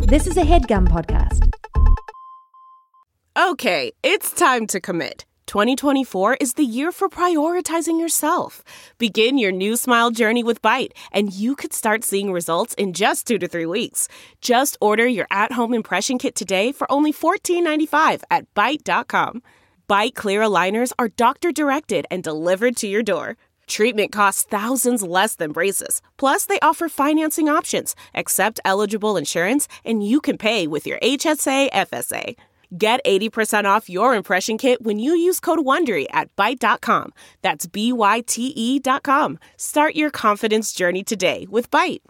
This is a HeadGum podcast. Okay, it's time to commit. 2024 is the year for prioritizing yourself. Begin your new smile journey with Byte, and you could start seeing results in just 2 to 3 weeks. Just order your at-home impression kit today for only $14.95 at Byte.com. Byte Clear aligners are doctor-directed and delivered to your door. Treatment costs thousands less than braces. Plus, they offer financing options, accept eligible insurance, and you can pay with your HSA FSA. Get 80% off your impression kit when you use code WONDERY at Byte.com. That's BYTE.com. Start your confidence journey today with Byte.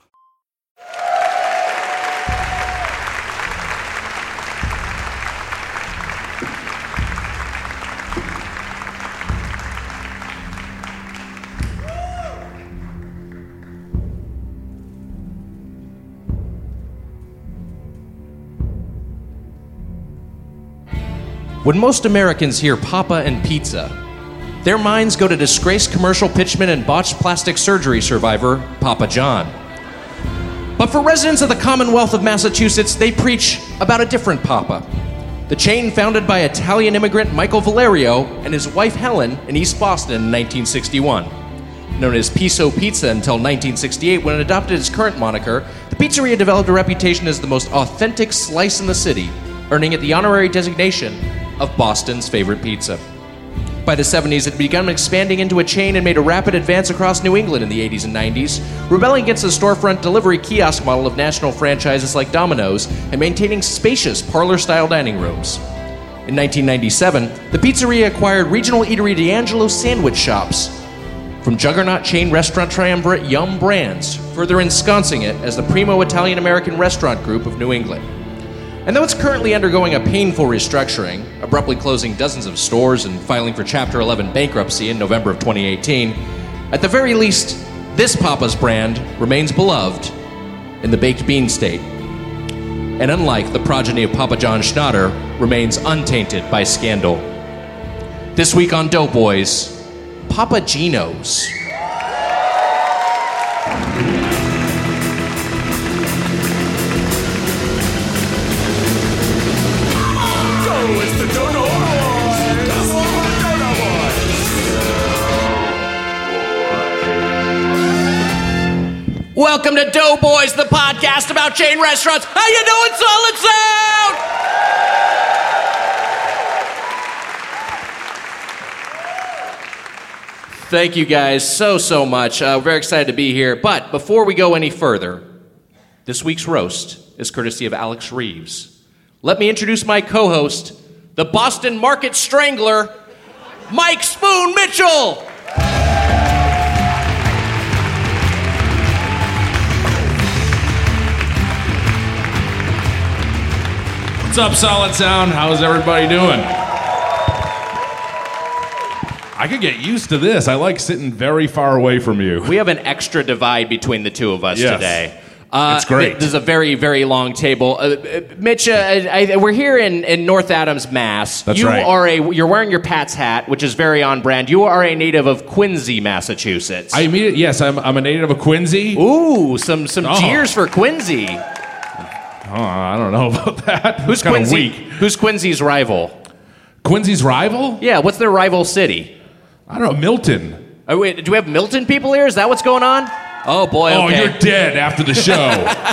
When most Americans hear Papa and pizza, their minds go to disgraced commercial pitchman and botched plastic surgery survivor, Papa John. But for residents of the Commonwealth of Massachusetts, they preach about a different Papa. The chain founded by Italian immigrant Michael Valerio and his wife Helen in East Boston in 1961. Known as Piso Pizza until 1968, when it adopted its current moniker, the pizzeria developed a reputation as the most authentic slice in the city, earning it the honorary designation of Boston's favorite pizza. By the 70s, it had begun expanding into a chain and made a rapid advance across New England in the 80s and 90s, rebelling against the storefront delivery kiosk model of national franchises like Domino's and maintaining spacious parlor-style dining rooms. In 1997, the pizzeria acquired regional eatery D'Angelo's Sandwich Shops from juggernaut chain restaurant triumvirate Yum! Brands, further ensconcing it as the primo Italian-American restaurant group of New England. And though it's currently undergoing a painful restructuring, abruptly closing dozens of stores and filing for Chapter 11 bankruptcy in November of 2018, at the very least, this Papa's brand remains beloved in the baked bean state. And unlike the progeny of Papa John Schnatter, remains untainted by scandal. This week on Doughboys, Papa Gino's. Welcome to Doughboys, the podcast about chain restaurants. How you doing, Solid Sound? Thank you guys so much. We're very excited to be here. But before we go any further, this week's roast is courtesy of Alex Reeves. Let me introduce my co-host, the Boston Market Strangler, Mike Spoon Mitchell. What's up, Solid Sound? How's everybody doing? I could get used to this. I like sitting very far away from you. We have an extra divide between the two of us today. It's great. This is a very, very long table. Mitch, we're here in North Adams, Mass. That's right. You're wearing your Pat's hat, which is very on brand. You are a native of Quincy, Massachusetts. Yes, I'm a native of Quincy. Ooh, some cheers for Quincy. Oh, I don't know about that. Who's kind of Quincy? weak. Who's Quincy's rival? Quincy's rival? Yeah, what's their rival city? I don't know, Milton. Oh, wait, do we have Milton people here? Is that what's going on? Oh, boy, okay. Oh, you're dead after the show.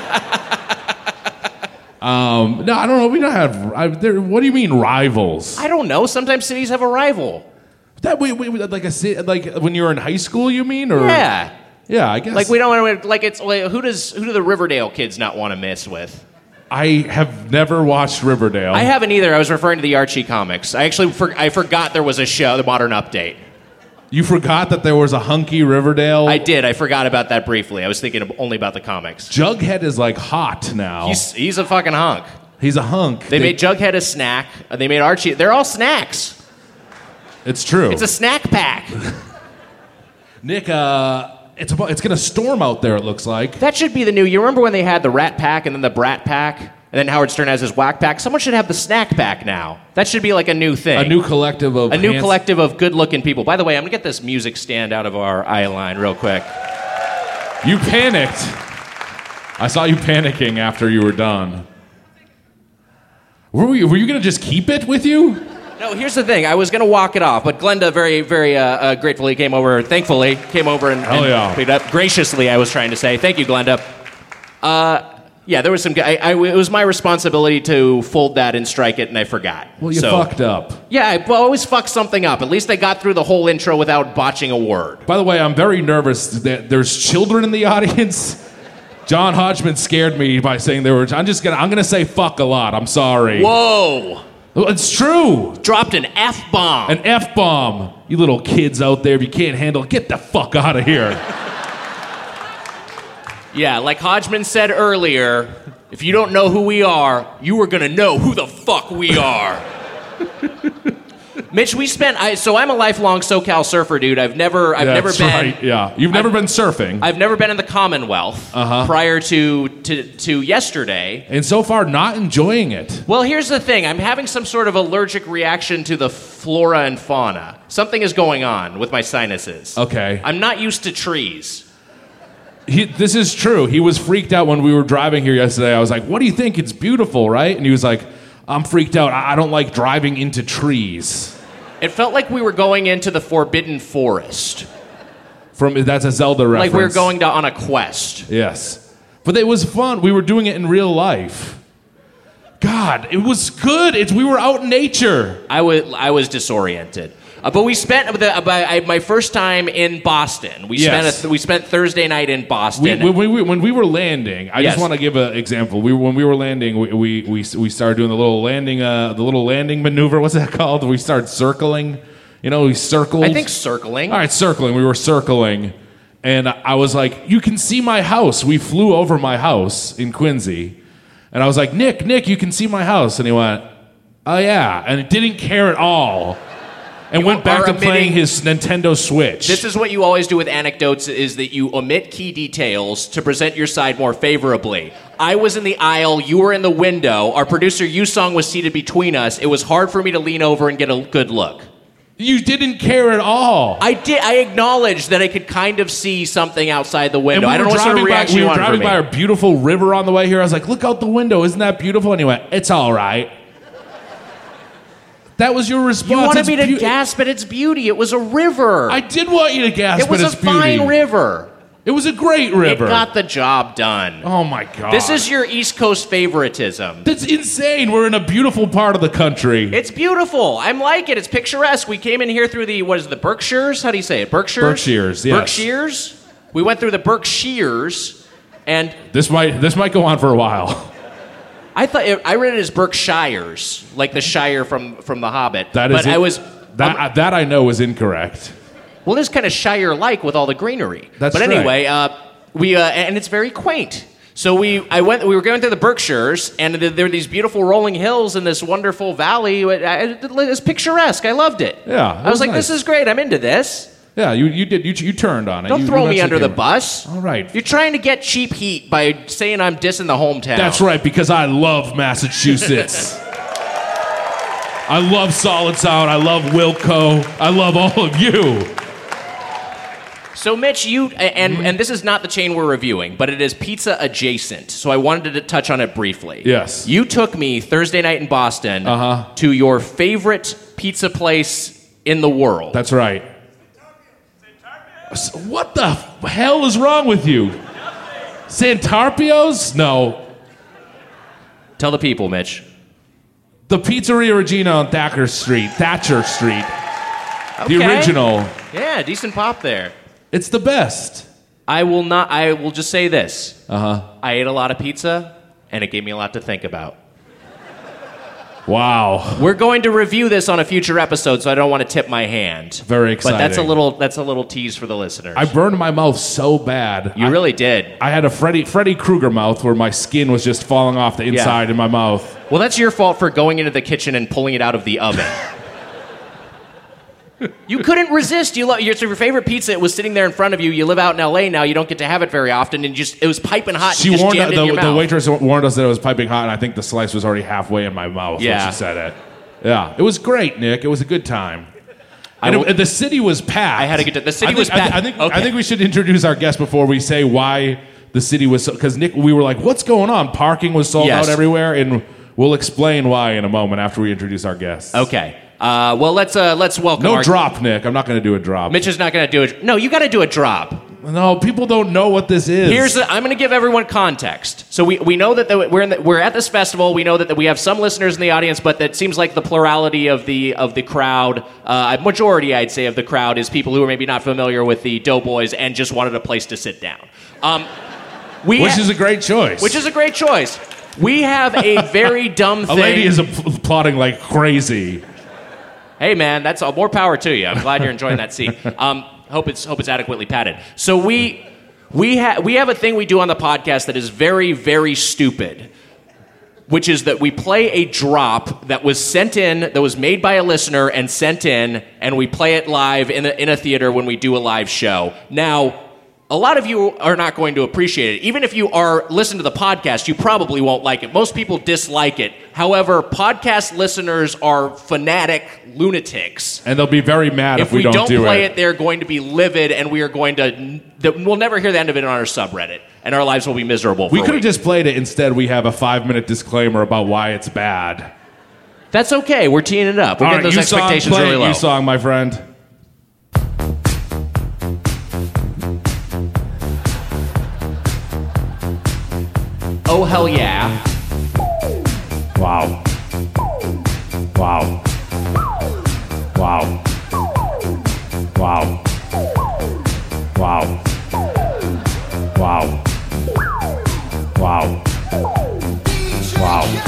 No, I don't know. We don't have... what do you mean, rivals? I don't know. Sometimes cities have a rival. That like when you were in high school, you mean? Or Yeah. Yeah, I guess. Like we don't want to... Like it's... Like, who do the Riverdale kids not want to mess with? I have never watched Riverdale. I haven't either. I was referring to the Archie comics. I actually I forgot there was a show, The Modern Update. You forgot that there was a hunky Riverdale? I did. I forgot about that briefly. I was thinking only about the comics. Jughead is like hot now. He's a fucking hunk. He's a hunk. They made Jughead a snack. They made Archie... They're all snacks. It's true. It's a snack pack. Nick, it's going to storm out there, it looks like. That should be the new... You remember when they had the Rat Pack and then the Brat Pack? And then Howard Stern has his Whack Pack? Someone should have the Snack Pack now. That should be like a new thing. A new collective of... collective of good-looking people. By the way, I'm going to get this music stand out of our eye line real quick. You panicked. I saw you panicking after you were done. Were you going to just keep it with you? No, here's the thing. I was going to walk it off, but Glenda very, very gratefully thankfully came over and picked it up. Graciously, I was trying to say. Thank you, Glenda. Yeah, there was some... it was my responsibility to fold that and strike it, and I forgot. Well, you fucked up. Yeah, I always fuck something up. At least I got through the whole intro without botching a word. By the way, I'm very nervous that there's children in the audience. John Hodgman scared me by saying there were... I'm gonna say fuck a lot. I'm sorry. Whoa. It's true. Dropped an F-bomb. An F-bomb. You little kids out there, if you can't handle it, get the fuck out of here. Yeah, like Hodgman said earlier, if you don't know who we are, you are gonna know who the fuck we are. Mitch, I'm a lifelong SoCal surfer, dude. I've never been. Right, yeah. You've never been surfing. I've never been in the Commonwealth prior to yesterday. And so far, not enjoying it. Well, here's the thing. I'm having some sort of allergic reaction to the flora and fauna. Something is going on with my sinuses. Okay. I'm not used to trees. This is true. He was freaked out when we were driving here yesterday. I was like, what do you think? It's beautiful, right? And he was like, I'm freaked out. I don't like driving into trees. It felt like we were going into the Forbidden Forest. That's a Zelda reference. Like we were going on a quest. Yes. But it was fun. We were doing it in real life. God, it was good. We were out in nature. I was disoriented. But we spent my first time in Boston. We spent Thursday night in Boston. When we were landing, I just want to give an example. When we were landing, we started doing the little landing maneuver. What's that called? We started circling. We circled. I think circling. All right, circling. We were circling, and I was like, "You can see my house." We flew over my house in Quincy, and I was like, "Nick, you can see my house," and he went, "Oh yeah," and it didn't care at all. And went back to playing his Nintendo Switch. This is what you always do with anecdotes, is that you omit key details to present your side more favorably. I was in the aisle, you were in the window, our producer Yusong was seated between us. It was hard for me to lean over and get a good look. You didn't care at all. I did. I acknowledged that I could kind of see something outside the window. I don't know what sort of reaction you wanted from me. We were driving by a beautiful river on the way here. I was like, look out the window. Isn't that beautiful? And he went, it's all right. That was your response. You wanted me to gasp at its beauty. It was a river. I did want you to gasp at its beauty. It was a fine river. It was a great river. It got the job done. Oh, my God. This is your East Coast favoritism. That's insane. We're in a beautiful part of the country. It's beautiful. I'm like it. It's picturesque. We came in here through the Berkshires? How do you say it? Berkshires? Berkshires, yes. Berkshires? We went through the Berkshires, and... This might go on for a while. I read it as Berkshires, like the Shire from The Hobbit. That I know is incorrect. Well, it is kind of Shire-like with all the greenery. But anyway, and it's very quaint. So we were going through the Berkshires, and there were these beautiful rolling hills in this wonderful valley. It was picturesque. I loved it. Yeah, I was like, nice. This is great. I'm into this. Yeah, you did. You turned on it. Don't throw me under the bus. All right. You're trying to get cheap heat by saying I'm dissing the hometown. That's right, because I love Massachusetts. I love Solid Sound. I love Wilco. I love all of you. So, Mitch, and this is not the chain we're reviewing, but it is pizza adjacent. So I wanted to touch on it briefly. Yes. You took me Thursday night in Boston to your favorite pizza place in the world. That's right. What the hell is wrong with you? Santarpio's? No. Tell the people, Mitch. The Pizzeria Regina on Thatcher Street. Okay. The original. Yeah, decent pop there. It's the best. I will just say this. I ate a lot of pizza, and it gave me a lot to think about. Wow. We're going to review this on a future episode, so I don't want to tip my hand. Very exciting. But that's a little tease for the listeners. I burned my mouth so bad. You really did. I had a Freddy Krueger mouth where my skin was just falling off the inside in my mouth. Well, that's your fault for going into the kitchen and pulling it out of the oven. You couldn't resist. It's your favorite pizza. It was sitting there in front of you. You live out in L.A. now. You don't get to have it very often, and it was piping hot. The waitress warned us that it was piping hot, and I think the slice was already halfway in my mouth when she said it. Yeah, it was great, Nick. It was a good time. The city was packed. I had to get to the city was packed. I think we should introduce our guest before we say why the city was so. Because Nick, we were like, "What's going on?" Parking was sold out everywhere, and We'll explain why in a moment after we introduce our guests. Okay. Well, let's welcome. No drop, Nick. I'm not going to do a drop. Mitch is not going to do it. No, you got to do a drop. No, people don't know what this is. I'm going to give everyone context. So we know that we're at this festival. We know that we have some listeners in the audience, but that seems like the plurality of the crowd, a majority, I'd say, of the crowd is people who are maybe not familiar with the Doughboys and just wanted a place to sit down. Which is a great choice. Which is a great choice. We have a very dumb thing. A lady is applauding like crazy. Hey, man, that's more power to you. I'm glad you're enjoying that seat. Hope it's adequately padded. So we have a thing we do on the podcast that is very, very stupid, which is that we play a drop that was sent in, that was made by a listener and sent in, and we play it live in a theater when we do a live show. Now, a lot of you are not going to appreciate it. Even if you listen to the podcast, you probably won't like it. Most people dislike it. However, podcast listeners are fanatic lunatics. And they'll be very mad if we don't do it. If we don't play it, they're going to be livid, and we are going to... We'll never hear the end of it on our subreddit, and our lives will be miserable for We could have just played it. Instead, we have a 5-minute disclaimer about why it's bad. That's okay. We're teeing it up. We're getting those expectations really low. You song, my friend. Oh, hell yeah. Wow. Wow. Wow. Wow. Wow. Wow. Wow. Wow.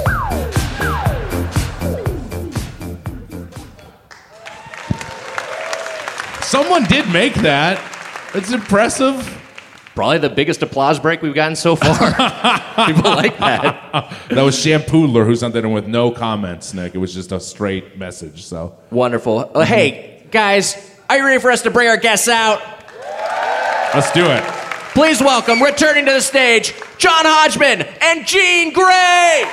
Someone did make that. It's impressive. Probably the biggest applause break we've gotten so far. People like that. That was Shampoodler who sent that in with no comments, Nick. It was just a straight message. So wonderful. Hey, guys, are you ready for us to bring our guests out? Let's do it. Please welcome, returning to the stage, John Hodgman and Jean Grey.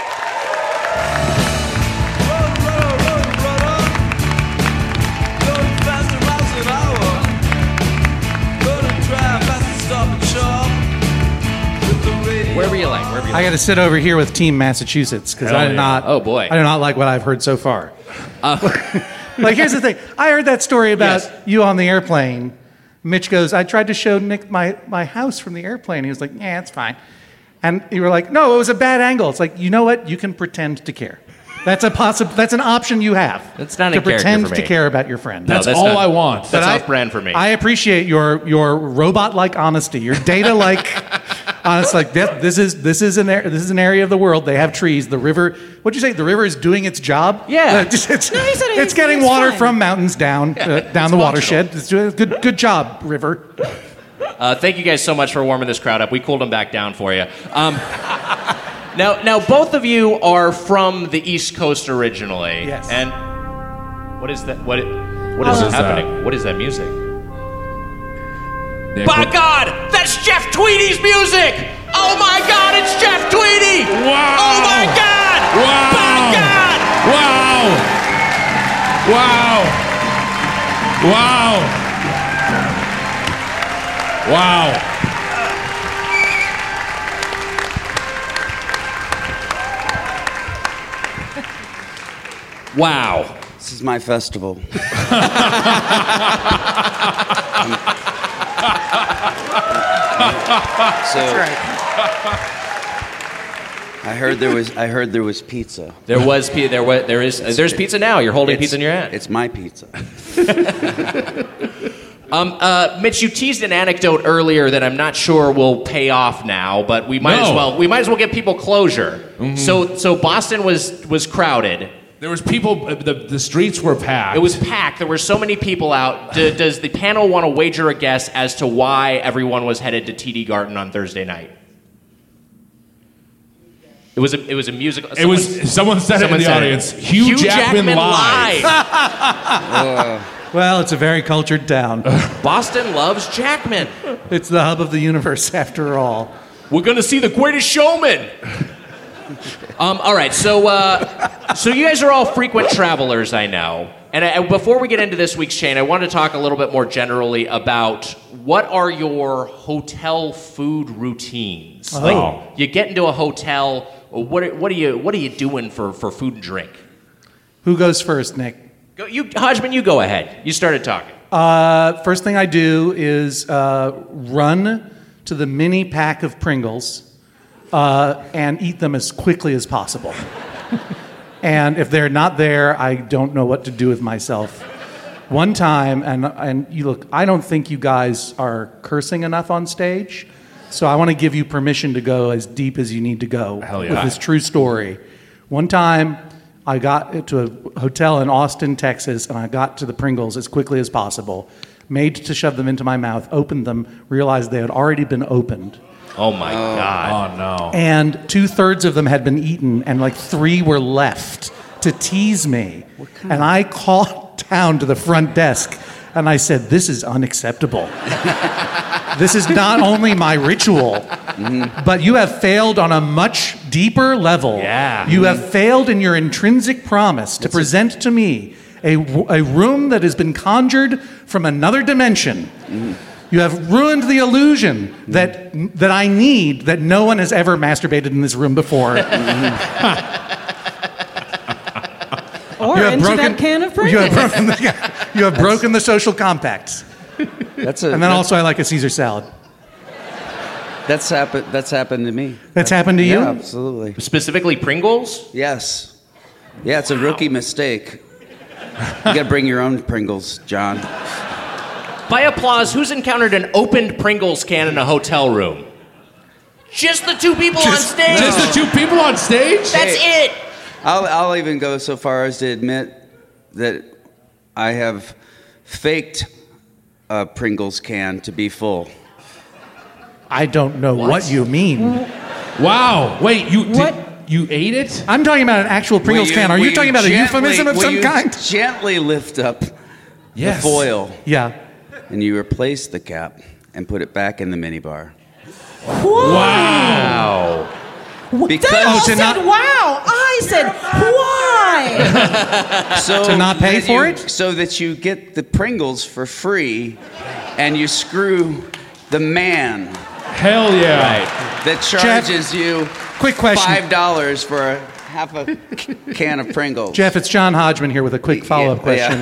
Wherever you like. I got to sit over here with Team Massachusetts because I do not. Oh boy. I do not like what I've heard so far. Like, here's the thing. I heard that story about you on the airplane. Mitch goes, I tried to show Nick my house from the airplane. He was like, yeah, it's fine. And you were like, no, it was a bad angle. It's like, you know what? You can pretend to care. That's an option you have. That's not to a character pretend for me. to care about your friend. That's all I want. That's off-brand for me. I appreciate your robot-like honesty, your data-like honest. Like this is an area of the world. They have trees. The river. What'd you say? The river is doing its job. Yeah. It's getting water from mountains down the watershed. It's doing good job, river. Thank you guys so much for warming this crowd up. We cooled them back down for you. Now, both of you are from the East Coast originally. Yes. And what is that? What is happening? What is that music? By God, that's Jeff Tweedy's music! Oh my God, it's Jeff Tweedy! Wow! Oh my God! Wow! By God! Wow! Wow! Wow! Wow. This is my festival. So That's right. I heard there was pizza. There's pizza now. You're holding pizza in your hand. It's my pizza. Mitch, you teased an anecdote earlier that I'm not sure will pay off now, but we might as well give people closure. Mm-hmm. So Boston was crowded. There was people. The streets were packed. It was packed. There were so many people out. Does the panel want to wager a guess as to why everyone was headed to TD Garden on Thursday night? It was a musical. Someone said it in the audience. Hugh Jackman live. Well, it's a very cultured town. Boston loves Jackman. It's the hub of the universe, after all. We're going to see the Greatest Showman. All right, so you guys are all frequent travelers, I know. And before we get into this week's chain, I want to talk a little bit more generally about what are your hotel food routines. Oh. Like, you get into a hotel, what are you doing for food and drink? Who goes first, Nick? Hodgman, you go ahead. You started talking. First thing I do is run to the mini pack of Pringles and eat them as quickly as possible. And if they're not there, I don't know what to do with myself. One time, and you look, I don't think you guys are cursing enough on stage, so I want to give you permission to go as deep as you need to go with this true story. One time, I got to a hotel in Austin, Texas, and I got to the Pringles as quickly as possible, made to shove them into my mouth, opened them, realized they had already been opened. Oh my God. Oh no. And 2/3 of them had been eaten, and like 3 were left to tease me. And I called down to the front desk, and I said, "This is unacceptable. This is not only my ritual, but you have failed on a much deeper level. Yeah. You have failed in your intrinsic promise to present to me a room that has been conjured from another dimension. You have ruined the illusion that I need, that no one has ever masturbated in this room before." Or into that can of Pringles. You have broken the social compacts. And then also I like a Caesar salad. That's happened to me. That's happened to you? Yeah, absolutely. Specifically Pringles? Yes. Yeah, it's a rookie mistake. You gotta bring your own Pringles, John. By applause, who's encountered an opened Pringles can in a hotel room? Just the 2 people on stage. Just the 2 people on stage? That's it. I'll even go so far as to admit that I have faked a Pringles can to be full. I don't know what you mean. Wow. Wait, you ate it? I'm talking about an actual Pringles can. Are you talking about a euphemism of some kind? Gently lift up the foil. Yeah. And you replace the cap and put it back in the minibar. Wow. Because wow. I said, why? To not pay for it? So that you get the Pringles for free and you screw the man. Hell yeah. That charges you quick question. $5 for half a can of Pringles. Jeff, it's John Hodgman here with a quick follow-up question.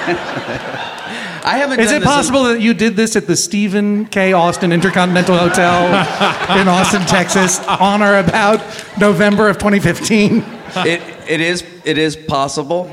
I haven't. Is it possible that you did this at the Stephen K. Austin Intercontinental Hotel in Austin, Texas, on or about November of 2015? It is possible.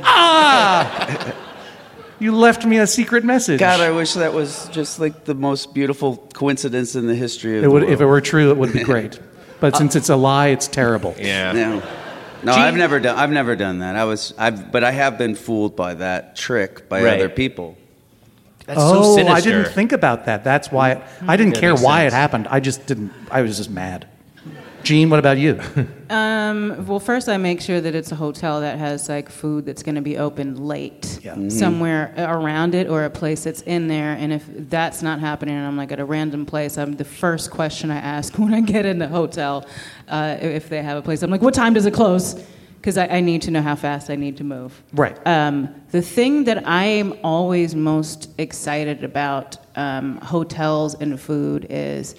You left me a secret message. God, I wish that was just like the most beautiful coincidence in the history of the world. If it were true, it would be great. But since it's a lie, it's terrible. Yeah. No, I've never done that. But I have been fooled by that trick by other people. That's so sinister. I didn't think about that. That's why I didn't care why it happened. I just didn't. I was just mad. Gene, what about you? Well, first I make sure that it's a hotel that has like food that's going to be open late, somewhere around it, or a place that's in there. And if that's not happening, and I'm like at a random place, the first question I ask when I get in the hotel, if they have a place, I'm like, "What time does it close?" Because I need to know how fast I need to move. Right. The thing that I am always most excited about hotels and food is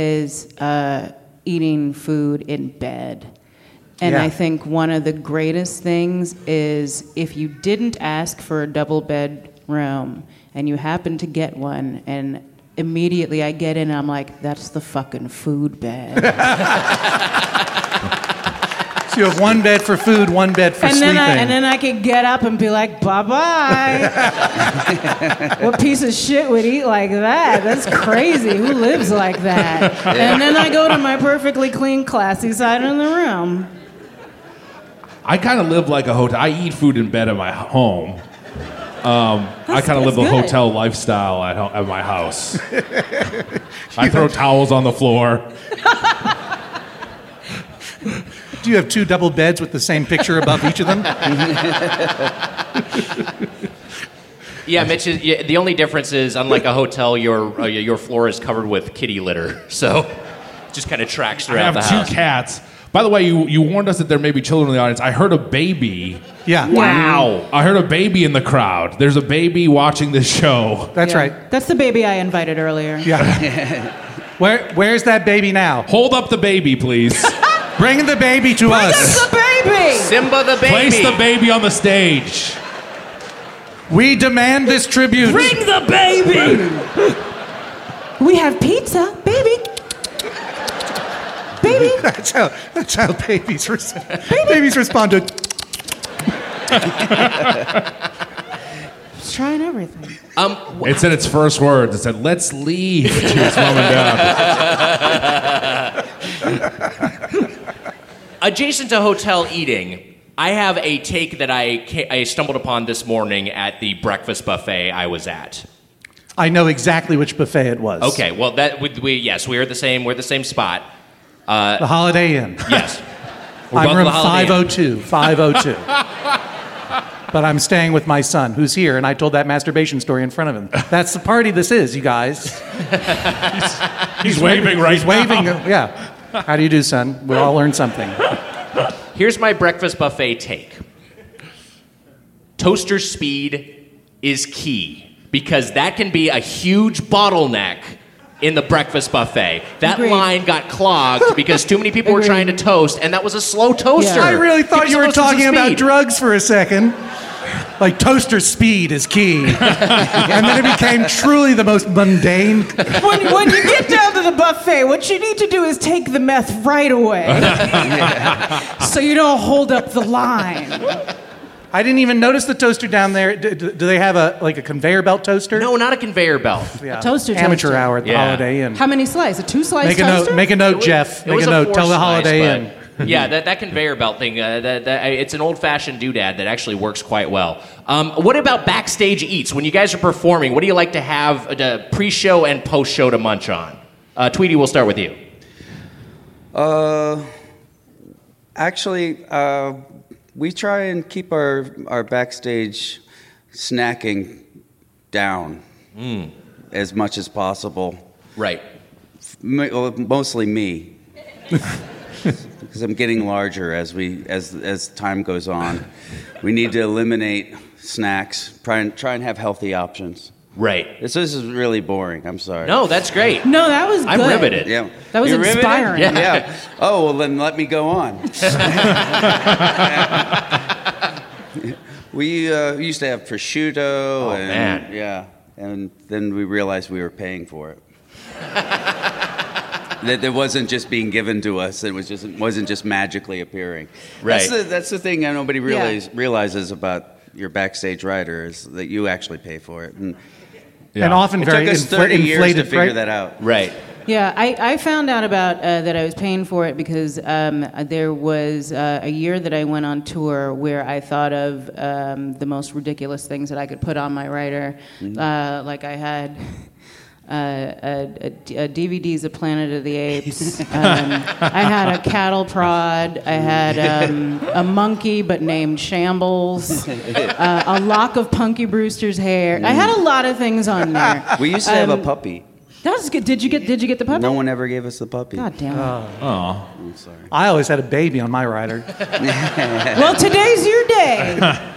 eating food in bed. And I think one of the greatest things is if you didn't ask for a double bed room and you happen to get one, and immediately I get in and I'm like, that's the fucking food bed. So you have one bed for food, one bed for sleeping. And then I could get up and be like, bye-bye. What piece of shit would eat like that? That's crazy. Who lives like that? Yeah. And then I go to my perfectly clean, classy side of the room. I kind of live like a hotel. I eat food in bed at my home. I kind of live the hotel lifestyle at my house. I throw towels on the floor. Do you have 2 double beds with the same picture above each of them? Yeah, Mitch. The only difference is, unlike a hotel, your floor is covered with kitty litter, so it just kind of tracks throughout the house. I have 2 cats. By the way, you warned us that there may be children in the audience. I heard a baby. Yeah. Wow. I heard a baby in the crowd. There's a baby watching this show. That's right. That's the baby I invited earlier. Yeah. Where's that baby now? Hold up the baby, please. Bring the baby to us. Bring us the baby. Simba the baby. Place the baby on the stage. We demand this tribute. Bring the baby. We have pizza, baby. Baby. That's how babies respond to. It's trying everything. It said its first words. It said, "Let's leave" to its mom and dad. Adjacent to hotel eating, I have a take that I stumbled upon this morning at the breakfast buffet I was at. I know exactly which buffet it was. Okay, well we're at the same spot. The Holiday Inn. Yes. I'm room the Holiday Inn. 502. But I'm staying with my son, who's here, and I told that masturbation story in front of him. That's the party this is, you guys. He's waving right He's waving. now. Yeah. How do you do, son? We all learned something. Here's my breakfast buffet take. Toaster speed is key because that can be a huge bottleneck in the breakfast buffet. That Agreed. line got clogged because too many people were trying to toast, and that was a slow toaster. Yeah. I really thought Give you us were a dose of talking about speed. drugs for a second. Like toaster speed is key. And then it became truly the most mundane. When you get down to the buffet, what you need to do is take the meth right away. So you don't hold up the line. I didn't even notice the toaster down there. Do they have a conveyor belt toaster? No, not a conveyor belt. Yeah. A toaster Amateur toaster. hour at the Yeah. Holiday Inn. How many slices? A 2-slice Make a toaster? note. Make a note, Jeff. It Make was a note. Tell the 4-slice, Holiday but- Inn. Yeah, that conveyor belt thing, it's an old-fashioned doodad that actually works quite well. What about backstage eats? When you guys are performing, what do you like to have pre-show and post-show to munch on? Tweety, we'll start with you. Actually, we try and keep our backstage snacking down as much as possible. Right. Mostly me, because I'm getting larger as time goes on. We need to eliminate snacks. Try and have healthy options. Right. This is really boring. I'm sorry. No, that's great. No, that was good. I'm riveted. Yeah. That was You're riveted? inspiring. Yeah. Oh, well, then let me go on. We used to have prosciutto. Oh, man. Yeah. And then we realized we were paying for it. That it wasn't just being given to us. It wasn't just magically appearing. Right. That's the thing that nobody realizes about your backstage rider is that you actually pay for it. And And often it very took us 30 years to inflated, figure right? that out. Right. Yeah, I found out about that I was paying for it because there was a year that I went on tour where I thought of the most ridiculous things that I could put on my rider. Like I had DVDs of Planet of the Apes. I had a cattle prod. I had a monkey but named Shambles. A lock of Punky Brewster's hair. I had a lot of things on there. We used to have a puppy. That was good. Did you get the puppy? No one ever gave us the puppy. God damn it. I'm sorry. I always had a baby on my rider. Well, today's your day.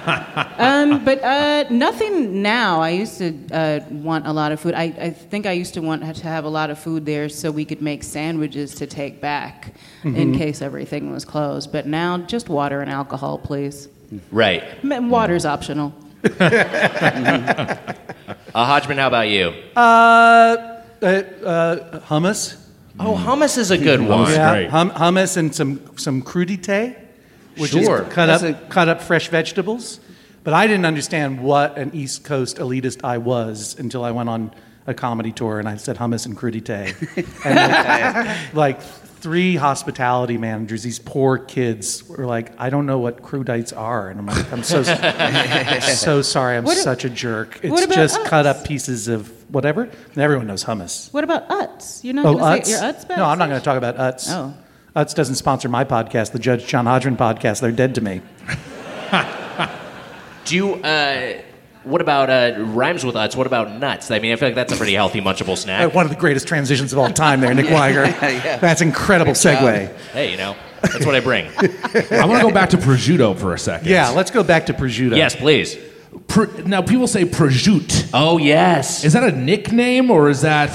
But nothing now. I used to want a lot of food. I think I used to want to have a lot of food there so we could make sandwiches to take back in case everything was closed. But now, just water and alcohol, please. Right. Water's optional. Hodgman, how about you? Hummus. Oh, hummus is a good one. Yeah, great. hummus and some crudité, which Sure. is cut up fresh vegetables. But I didn't understand what an East Coast elitist I was until I went on a comedy tour and I said hummus and crudité. And like 3 hospitality managers, these poor kids, were like, I don't know what crudites are. And I'm like, I'm so sorry, I'm such a jerk. It's about just us? cut up pieces of whatever. And everyone knows hummus. What about Utz? You're not Oh, going to Utz? say your Utz back? No, I'm not going to talk about Utz. Oh. Utz doesn't sponsor my podcast, the Judge John Hodgman podcast. They're dead to me. Do you, what about rhymes with Utz? What about nuts? I mean, I feel like that's a pretty healthy, munchable snack. One of the greatest transitions of all time there, Nick Weiger. Yeah. That's incredible segue. Hey, that's what I bring. I want to go back to prosciutto for a second. Yeah, let's go back to prosciutto. Yes, please. Now people say prosciutto. Oh yes. Is that a nickname or is that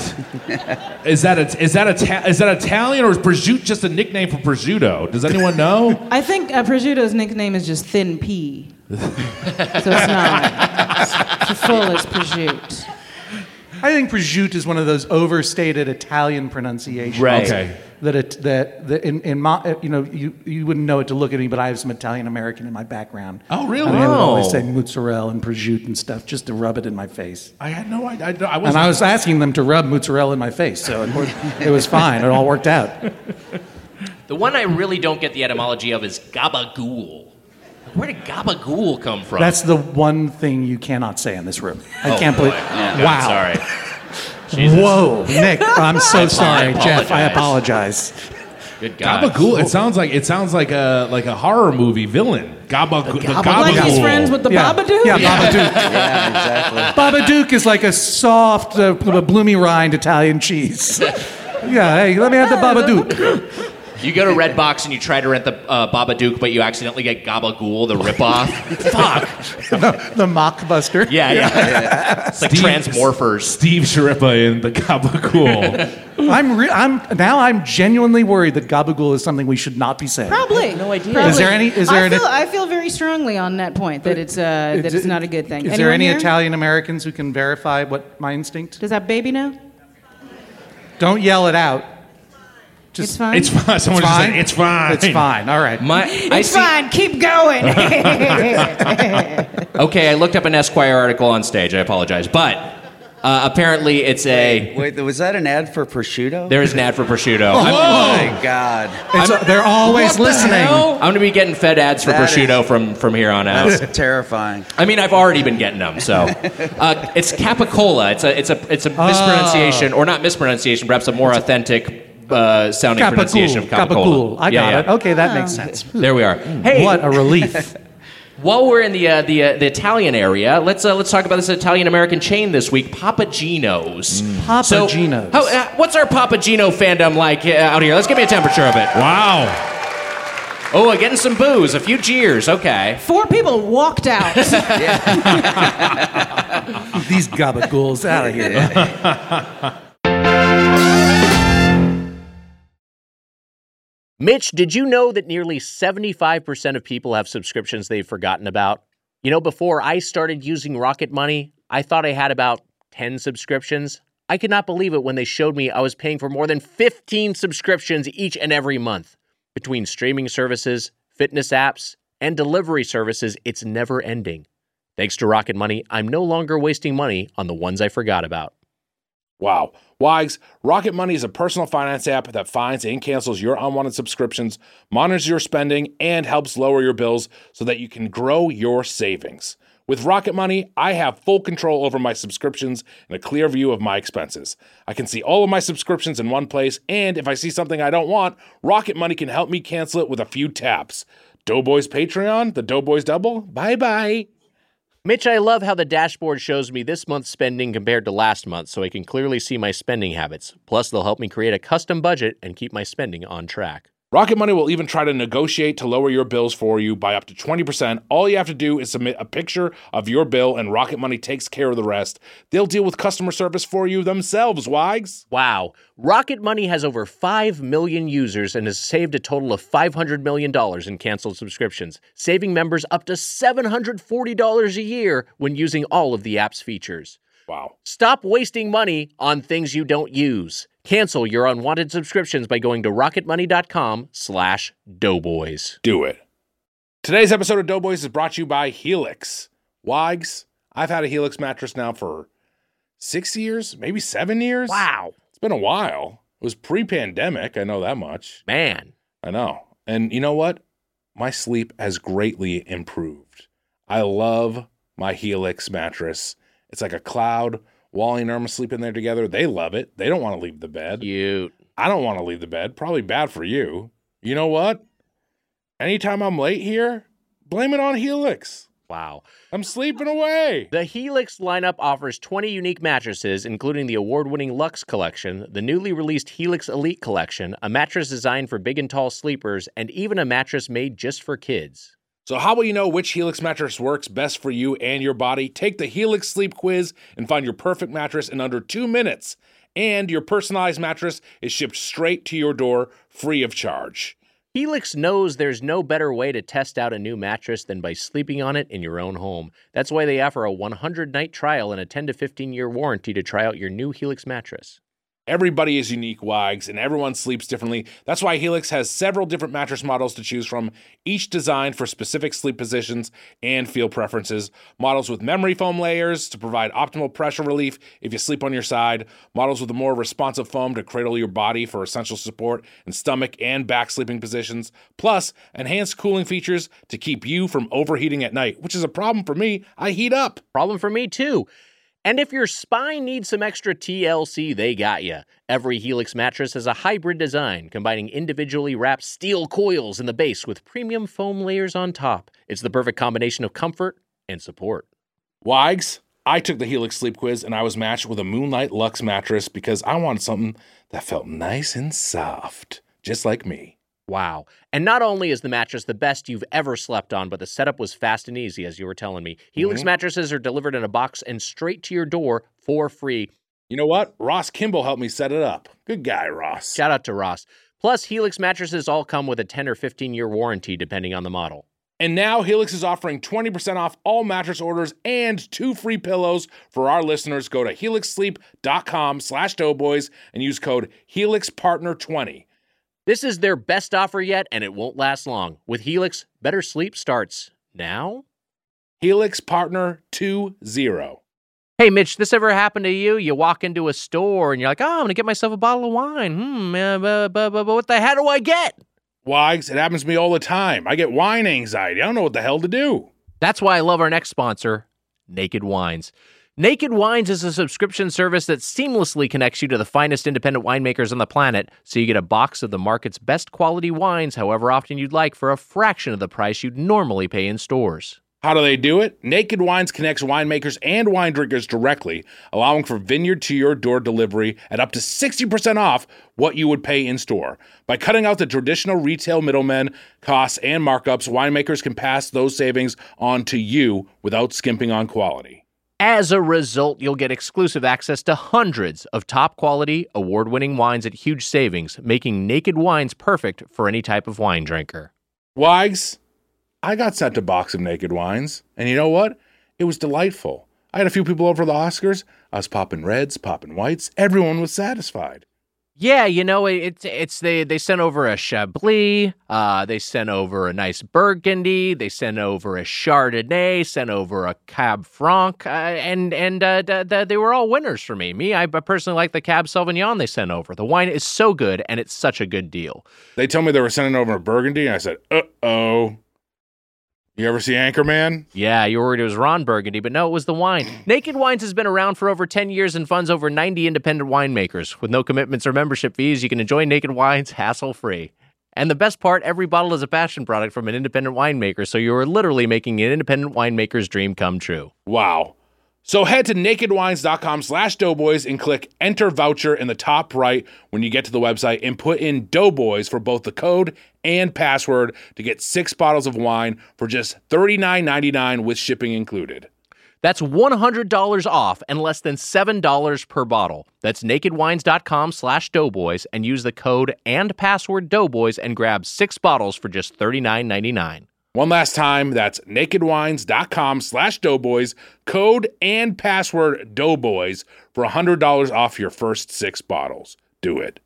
Italian or is prosciutto just a nickname for prosciutto? Does anyone know? I think prosciutto's nickname is just thin pea. So it's not. It's full as prosciutto. I think prosciutto is one of those overstated Italian pronunciations. Right. Okay. That in my, you wouldn't know it to look at me, but I have some Italian American in my background. Oh, really? And I would always Oh. say mozzarella and prosciutto and stuff just to rub it in my face. I had no idea. I And I was asking them to rub mozzarella in my face, so it was fine. It all worked out. The one I really don't get the etymology of is gabagool. Where did gabagool come from? That's the one thing you cannot say in this room. I can't boy. believe. Yeah. Wow. Sorry. Whoa, Nick, I'm so sorry, Jeff. I apologize. apologize. Good God. Gabagool. It sounds like a horror movie villain. Gabagool. Like he's friends with the Babadook? Yeah, Babadook. Yeah, exactly. Babadook is like a soft, bloomy rind Italian cheese. Yeah, hey, let me have the Babadook. You go to Redbox and you try to rent the Babadook, but you accidentally get Gabagool, the ripoff. Fuck. The mockbuster. Yeah. It's like Transmorphers. Steve Sharippa in the Gabagool. I'm genuinely worried that Gabagool is something we should not be saying. Probably. No idea. Probably. I I feel very strongly on that point that it's not a good thing. Is there any Anyone here? Italian Americans who can verify what my instinct? Does that baby know? Don't yell it out. It's fine. It's fine. Someone just said, it's fine. It's fine. All right. It's fine. Keep going. Okay, I looked up an Esquire article on stage. I apologize. But apparently it's a... Wait, was that an ad for prosciutto? There is an ad for prosciutto. Oh my God. They're always listening. I'm going to be getting fed ads for That prosciutto from here on out. That's terrifying. I mean, I've already been getting them. So it's Capicola. It's a mispronunciation, or not mispronunciation, perhaps a more authentic sounding pronunciation of Capicola. Gabagool. I got it. Okay, that makes sense. There we are. Hey, What a relief. while we're in the Italian area, let's talk about this Italian American chain this week, Papa Gino's. Papa So, Gino's. what's our Papa Gino fandom like out here? Let's give me a temperature of it. Wow. Oh, getting some booze, a few jeers. Okay. 4 people walked out. These Gabagools out of here. Mitch, did you know that nearly 75% of people have subscriptions they've forgotten about? You know, before I started using Rocket Money, I thought I had about 10 subscriptions. I could not believe it when they showed me I was paying for more than 15 subscriptions each and every month. Between streaming services, fitness apps, and delivery services, it's never ending. Thanks to Rocket Money, I'm no longer wasting money on the ones I forgot about. Wow. Wags, Rocket Money is a personal finance app that finds and cancels your unwanted subscriptions, monitors your spending, and helps lower your bills so that you can grow your savings. With Rocket Money, I have full control over my subscriptions and a clear view of my expenses. I can see all of my subscriptions in one place, and if I see something I don't want, Rocket Money can help me cancel it with a few taps. Doughboys Patreon, the Doughboys Double, bye-bye. Mitch, I love how the dashboard shows me this month's spending compared to last month so I can clearly see my spending habits. Plus, they'll help me create a custom budget and keep my spending on track. Rocket Money will even try to negotiate to lower your bills for you by up to 20%. All you have to do is submit a picture of your bill, and Rocket Money takes care of the rest. They'll deal with customer service for you themselves, Wags. Wow. Rocket Money has over 5 million users and has saved a total of $500 million in canceled subscriptions, saving members up to $740 a year when using all of the app's features. Wow. Stop wasting money on things you don't use. Cancel your unwanted subscriptions by going to rocketmoney.com/doughboys. Do it. Today's episode of Doughboys is brought to you by Helix. Wags, I've had a Helix mattress now for 6 years, maybe 7 years. Wow. It's been a while. It was pre-pandemic, I know that much. Man. I know. And you know what? My sleep has greatly improved. I love my Helix mattress. It's like a cloud. Wally and Irma sleep in there together. They love it. They don't want to leave the bed. Cute. I don't want to leave the bed. Probably bad for you. You know what? Anytime I'm late here, blame it on Helix. Wow. I'm sleeping away. The Helix lineup offers 20 unique mattresses, including the award-winning Luxe Collection, the newly released Helix Elite Collection, a mattress designed for big and tall sleepers, and even a mattress made just for kids. So how will you know which Helix mattress works best for you and your body? Take the Helix Sleep Quiz and find your perfect mattress in under 2 minutes. And your personalized mattress is shipped straight to your door, free of charge. Helix knows there's no better way to test out a new mattress than by sleeping on it in your own home. That's why they offer a 100-night trial and a 10 to 15-year warranty to try out your new Helix mattress. Everybody is unique, Wags, and everyone sleeps differently. That's why Helix has several different mattress models to choose from, each designed for specific sleep positions and feel preferences. Models with memory foam layers to provide optimal pressure relief if you sleep on your side. Models with a more responsive foam to cradle your body for essential support in stomach and back sleeping positions. Plus, enhanced cooling features to keep you from overheating at night, which is a problem for me. I heat up. Problem for me, too. And if your spine needs some extra TLC, they got you. Every Helix mattress has a hybrid design, combining individually wrapped steel coils in the base with premium foam layers on top. It's the perfect combination of comfort and support. Wags, I took the Helix Sleep Quiz and I was matched with a Moonlight Luxe mattress because I wanted something that felt nice and soft, just like me. Wow. And not only is the mattress the best you've ever slept on, but the setup was fast and easy, as you were telling me. Helix mattresses are delivered in a box and straight to your door for free. You know what? Ross Kimball helped me set it up. Good guy, Ross. Shout out to Ross. Plus, Helix mattresses all come with a 10 or 15-year warranty, depending on the model. And now Helix is offering 20% off all mattress orders and 2 free pillows for our listeners. Go to helixsleep.com/doughboys and use code HelixPartner20. This is their best offer yet, and it won't last long. With Helix, better sleep starts now. Helix Partner 20. Hey, Mitch, this ever happened to you? You walk into a store and you're like, oh, I'm going to get myself a bottle of wine. But what the hell do I get? Wags, it happens to me all the time. I get wine anxiety. I don't know what the hell to do. That's why I love our next sponsor, Naked Wines. Naked Wines is a subscription service that seamlessly connects you to the finest independent winemakers on the planet, so you get a box of the market's best quality wines however often you'd like for a fraction of the price you'd normally pay in stores. How do they do it? Naked Wines connects winemakers and wine drinkers directly, allowing for vineyard-to-your-door delivery at up to 60% off what you would pay in store. By cutting out the traditional retail middlemen, costs, and markups, winemakers can pass those savings on to you without skimping on quality. As a result, you'll get exclusive access to hundreds of top-quality, award-winning wines at huge savings, making Naked Wines perfect for any type of wine drinker. Wags, I got sent a box of Naked Wines, and you know what? It was delightful. I had a few people over the Oscars. I was popping reds, popping whites. Everyone was satisfied. Yeah, you know, they sent over a Chablis, they sent over a nice Burgundy, they sent over a Chardonnay, sent over a Cab Franc, and they were all winners for me. I personally like the Cab Sauvignon they sent over. The wine is so good, and it's such a good deal. They told me they were sending over a Burgundy, and I said, uh-oh. You ever see Anchorman? Yeah, you were worried it was Ron Burgundy, but no, it was the wine. Naked Wines has been around for over 10 years and funds over 90 independent winemakers. With no commitments or membership fees, you can enjoy Naked Wines hassle-free. And the best part, every bottle is a passion product from an independent winemaker, so you are literally making an independent winemaker's dream come true. Wow. So head to nakedwines.com/doughboys and click enter voucher in the top right when you get to the website and put in doughboys for both the code and password to get 6 bottles of wine for just $39.99 with shipping included. That's $100 off and less than $7 per bottle. That's nakedwines.com/doughboys and use the code and password doughboys and grab 6 bottles for just $39.99. One last time, that's nakedwines.com/doughboys, code and password doughboys for $100 off your first 6 bottles. Do it.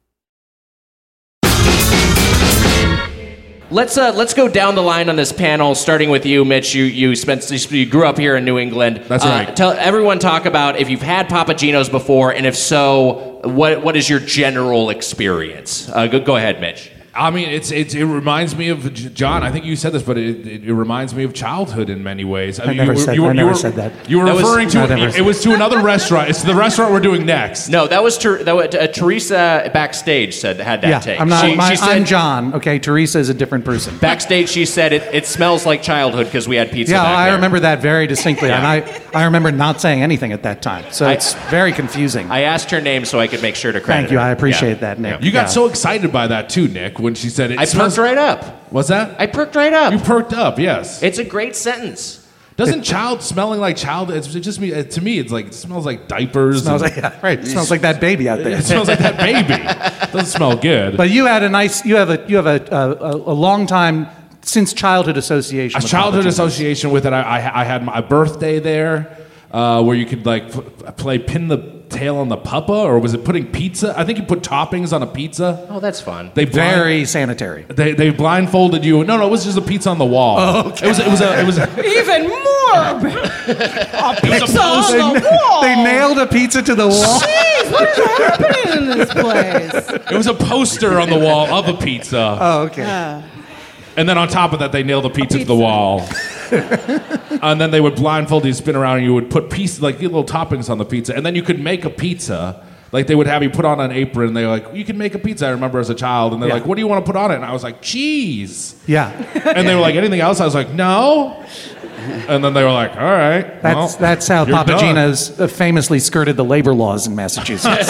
Let's go down the line on this panel, starting with you, Mitch. You grew up here in New England. That's right. Tell everyone, talk about if you've had Papa Gino's before, and if so, what is your general experience? Go ahead, Mitch. I mean, it reminds me of, John, I think you said this, but it reminds me of childhood in many ways. I never said that. You were referring to it was to another restaurant. It's the restaurant we're doing next. No, that was Teresa backstage had that take. I'm John. Okay, Teresa is a different person. Backstage, she said it smells like childhood because we had pizza. Yeah, back I there. remember that very distinctly, and I remember not saying anything at that time. So it's very confusing. I asked her name so I could make sure to credit Thank you. her. I appreciate that, Nick. You got so excited by that too, Nick. when she said it. I perked right up. What's that? I perked right up. You perked up, yes. It's a great sentence. Doesn't smelling like child? It's just me. To me, it's like it smells like diapers. It smells like It smells like that baby out there. It smells like that baby. Doesn't smell good. But you had you have a long time since childhood association. A childhood association with it. I had my birthday there, where you could like play pin the tail on the puppa, or was it putting pizza? I think you put toppings on a pizza. Oh, that's fun. Very sanitary. They blindfolded you. No, it was just a pizza on the wall. Oh, okay. It was Even more. A pizza on the wall. They nailed a pizza to the wall. Jeez, what is happening in this place? It was a poster on the wall of a pizza. Oh, okay. And then on top of that, they nailed a pizza to the wall. And then they would blindfold you, spin around, and you would put little toppings on the pizza. And then you could make a pizza. Like, they would have you put on an apron, and they were like, you can make a pizza, I remember as a child. And they're like, what do you want to put on it? And I was like, cheese. Yeah. And they were like, anything else? I was like, no. And then they were like, all right. That's how you're Papa done. Gino's famously skirted the labor laws in Massachusetts.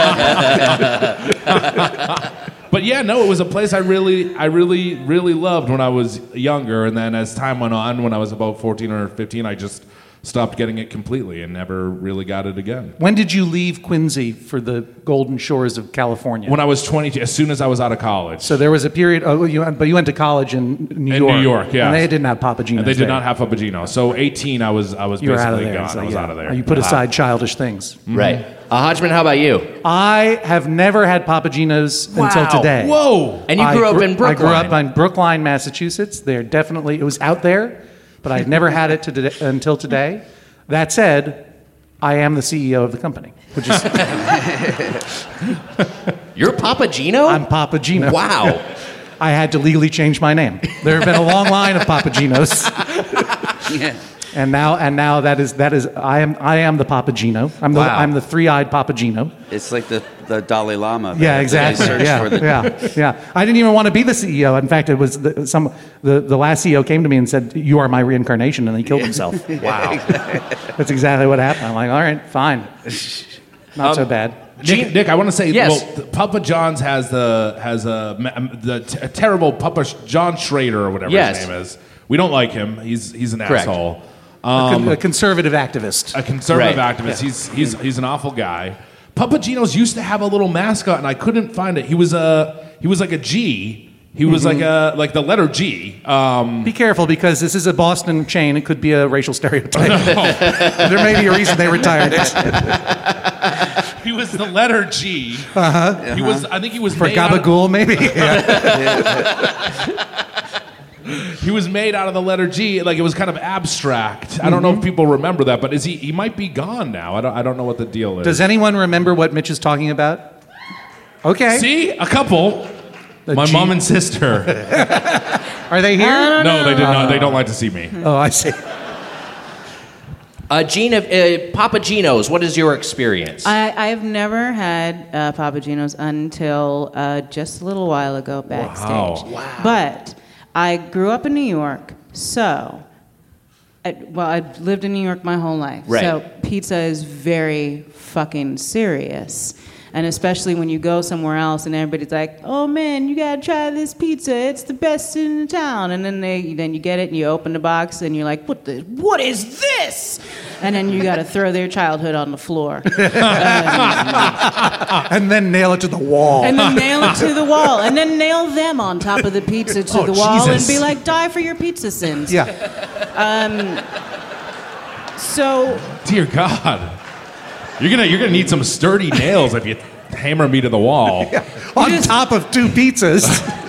But yeah, no, it was a place I really loved when I was younger. And then as time went on, when I was about 14 or 15, I just stopped getting it completely and never really got it again. When did you leave Quincy for the golden shores of California? When I was 22, as soon as I was out of college. So there was a period, but you went to college in New York. In New York, yeah. And they didn't have Papa Gino's. And they did there. not have Papa Gino. So 18, I was You were basically out of there. gone. So, I was yeah. out of there. You put aside childish things. Right. Hodgman, how about you? I have never had Papa Gino's until today. Whoa. And you grew up in Brookline. I grew up in Brookline, Massachusetts. It was out there, but I had never had it until today. That said, I am the CEO of the company, which is You're Papa Gino? I'm Papa Gino. Wow. I had to legally change my name. There have been a long line of Papa Ginos. Yeah. And now that is I am the Papa Gino. I'm the three-eyed Papa Gino. It's like the Dalai Lama. Yeah, exactly. They search for the- Yeah. I didn't even want to be the CEO. In fact, it was the last CEO came to me and said, "You are my reincarnation," and he killed himself. Wow. That's exactly what happened. I'm like, all right, fine, not so bad. Nick, I want to say, Yes. Papa John's has the terrible Papa John Schrader or whatever Yes. his name is. We don't like him. He's an Correct. asshole. A conservative activist. A conservative Right. activist. Yeah. He's an awful guy. Papa Gino's used to have a little mascot, and I couldn't find it. He was like a G. He was like the letter G. Be careful, because this is a Boston chain. It could be a racial stereotype. There may be a reason they retired it. He was the letter G. He was. I think he was For made out of- Gabagool, maybe. He was made out of the letter G. Like, it was kind of abstract. I don't know if people remember that, but he might be gone now. I don't know what the deal is. Does anyone remember what Mitch is talking about? Okay. See? A couple. My G- mom and sister. Are they here? No, they did not. They don't like to see me. Oh, I see. Papa Gino's, what is your experience? I've never had Papa Gino's until just a little while ago backstage. Wow. But I grew up in New York, so I've lived in New York my whole life. Right. So pizza is very fucking serious. And especially when you go somewhere else and everybody's like, "Oh man, you gotta try this pizza. It's the best in town." And then you get it and you open the box and you're like, "What is this?" And then you gotta throw their childhood on the floor. And then nail it to the wall. And then nail it to the wall. And then nail them on top of the pizza to the wall Jesus. and be like, "Die for your pizza sins." Yeah. So Dear God. You're gonna need some sturdy nails if you hammer me to the wall. On top of two pizzas.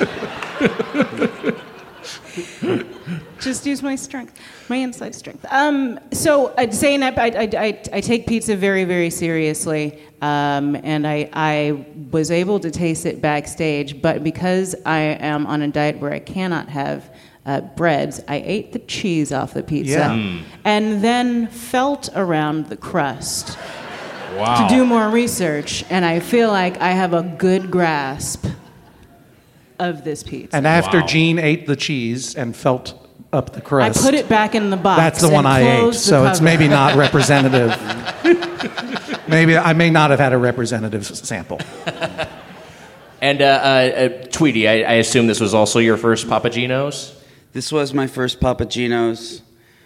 just use my strength, my inside strength. So saying that, I take pizza very, very seriously, and I was able to taste it backstage. But because I am on a diet where I cannot have breads, I ate the cheese off the pizza, and then felt around the crust Wow. to do more research, and I feel like I have a good grasp of this pizza. And after Wow. Gene ate the cheese and felt up the crust, I put it back in the box. that's the one and I ate. closed the So it's cover. maybe not representative. Maybe I may not have had a representative sample. And Tweety, I assume this was also your first Papa Gino's? This was my first Papa Gino's.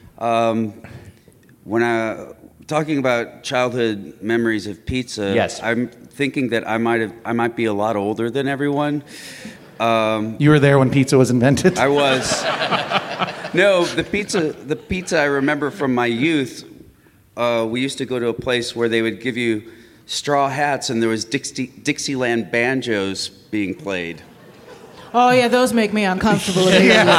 Talking about childhood memories of pizza, yes. I'm thinking that I might be a lot older than everyone. You were there when pizza was invented? I was. No, the pizza I remember from my youth, we used to go to a place where they would give you straw hats and there was Dixieland banjos being played. Oh yeah, those make me uncomfortable.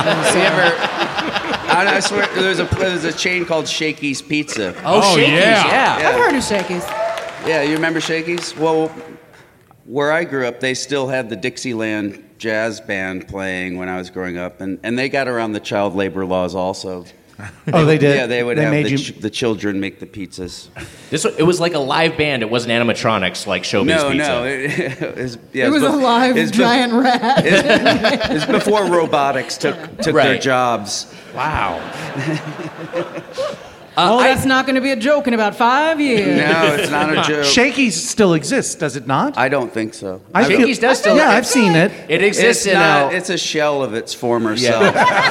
I swear, there's a chain called Shakey's Pizza. Oh, Shakey's, yeah. I've heard of Shakey's. Yeah, you remember Shakey's? Well, where I grew up, they still had the Dixieland jazz band playing when I was growing up, and they got around the child labor laws also. Oh, they did? Yeah, they would have the children make the pizzas. It was like a live band. It wasn't animatronics like Showbiz Pizza. No. It was a live giant rat. It was before robotics took their jobs. Wow. That's not going to be a joke in about 5 years. No, it's not a joke. Shakey's still exists, does it not? I don't think so. Shakey's does still. Yeah, I've seen it. It exists It's a shell of its former self.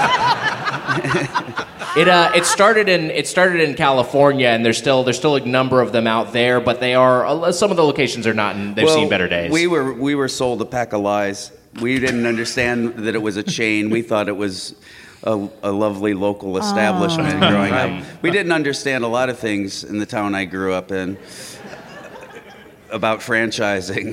It started in California, and there's still a number of them out there, but they are some of the locations are not, and they've seen better days. We were sold a pack of lies. We didn't understand that it was a chain. We thought it was a lovely local establishment growing up. We didn't understand a lot of things in the town I grew up in about franchising.